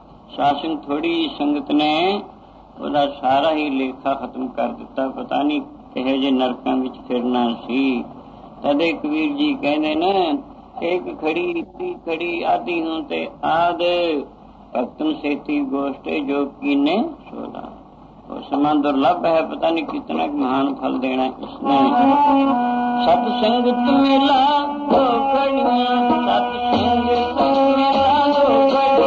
शासन थोड़ी संगत ने ਉਹਦਾ ਸਾਰਾ ਹੀ ਲੇਖਾ ਖਤਮ ਕਰ ਦਿੱਤਾ। ਪਤਾ ਨਹੀਂ ਕਿਹੋ ਜਿਹੇ ਨਰਕਾਂ ਵਿੱਚ ਫਿਰਨਾ ਸੀ। ਤਦੇ ਕਬੀਰ ਜੀ ਕਹਿੰਦੇ ਨਾ, ਇੱਕ ਖੜੀ ਤੀ ਖੜੀ ਆਦੀ ਹੂੰ ਤੇ ਆਦ, ਭਗਤਨ ਸੇਤੀ ਗੋਸ਼ਟੇ ਜੋ ਕੀਨੇ ਸੋਲਾ। वो समा दुर्लभ है, पता नहीं कितना महान फल देना इसने। सत्संग मेला दो कड़ियां, सत्संग मेला दो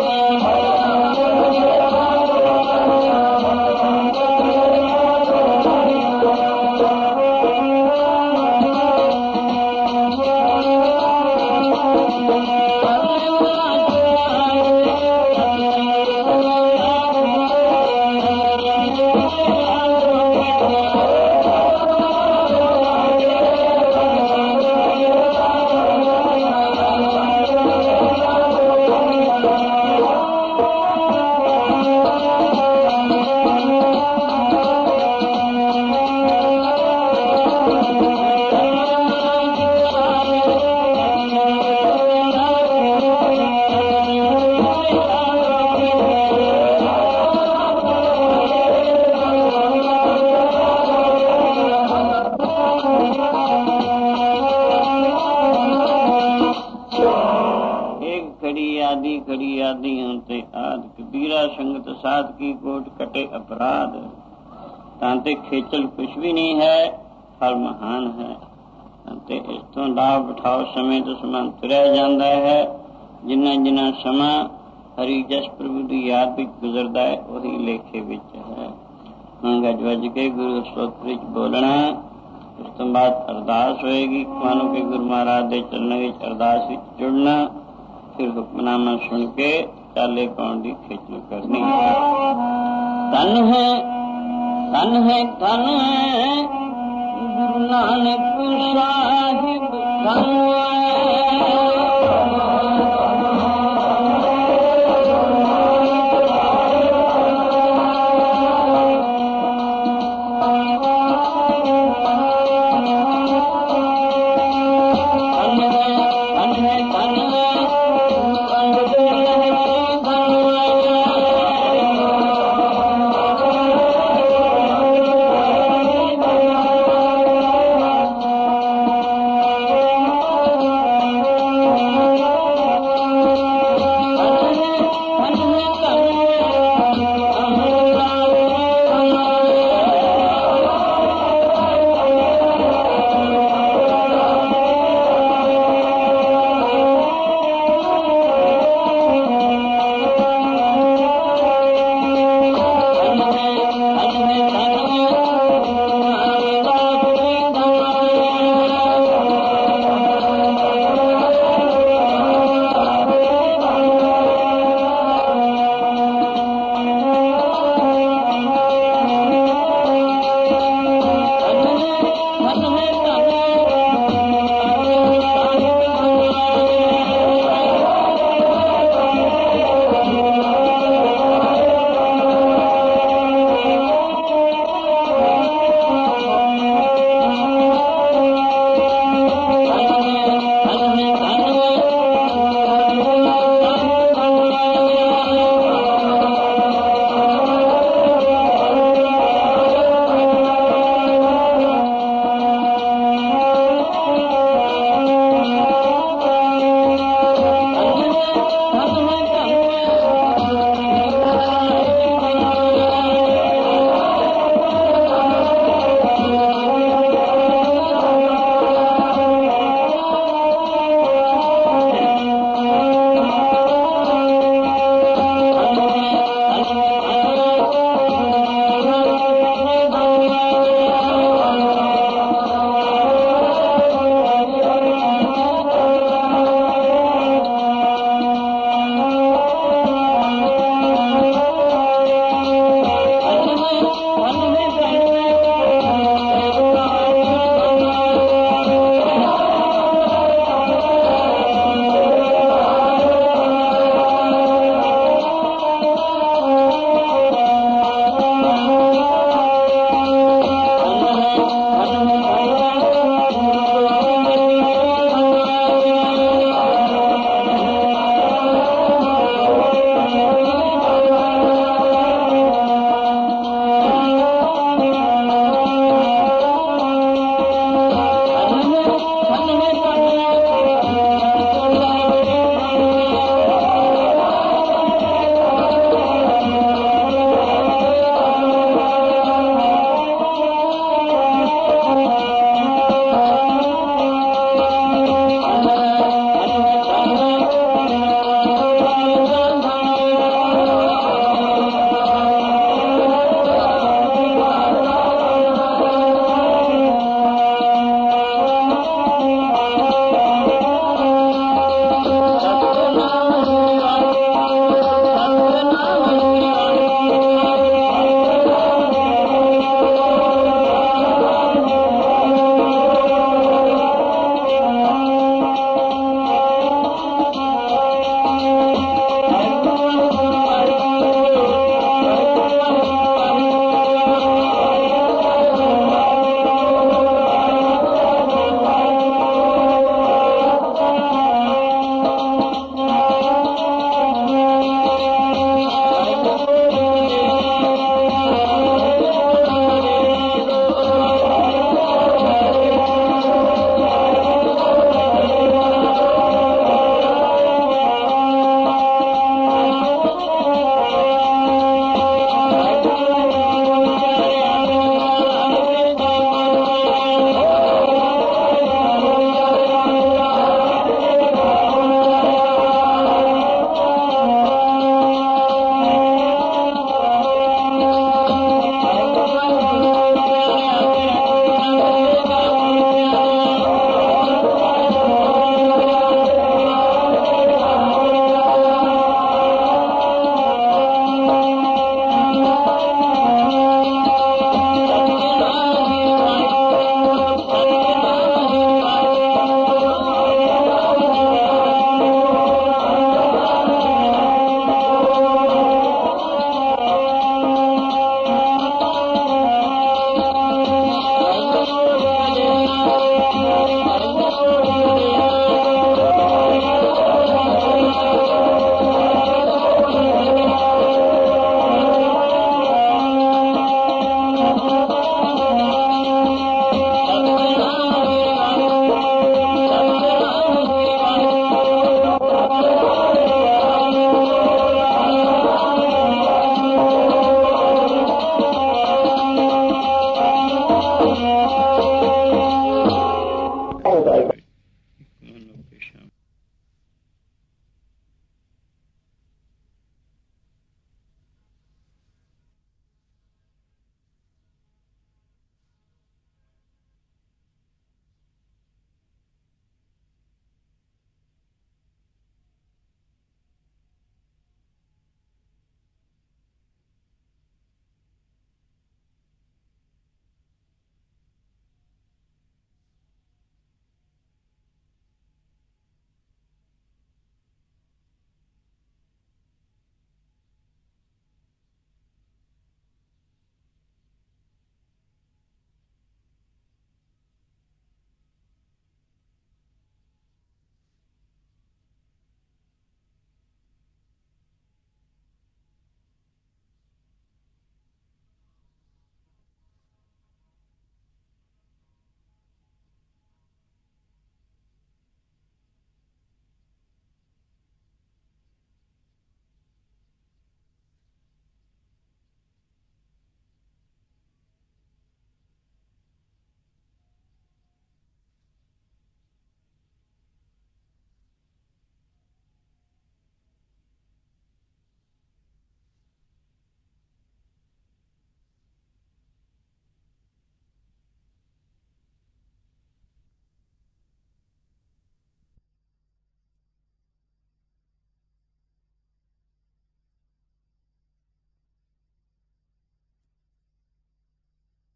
साध की कोट कटे अपराध। तांते खेचल कुछ भी नहीं है, फल महान है। तांते इस तो लाभ उठाओ, समय तो समान तुरया जाता है। जिन्ना जिन्ना समा हरि जस प्रभु की याद भी गुजरता है, वही लेखे विच है। हुण गज वज के गुरु स्रोत विच बोलना, उस तो बाद अरदास होएगी। मानो कि गुरु महाराज के चरणों विच अरदास विच जुड़ना, फिर हुक्मनामा सुन के चाले पाउण दी खेचल करनी। धन है धन है धन है गुरु नानक साहिब, धन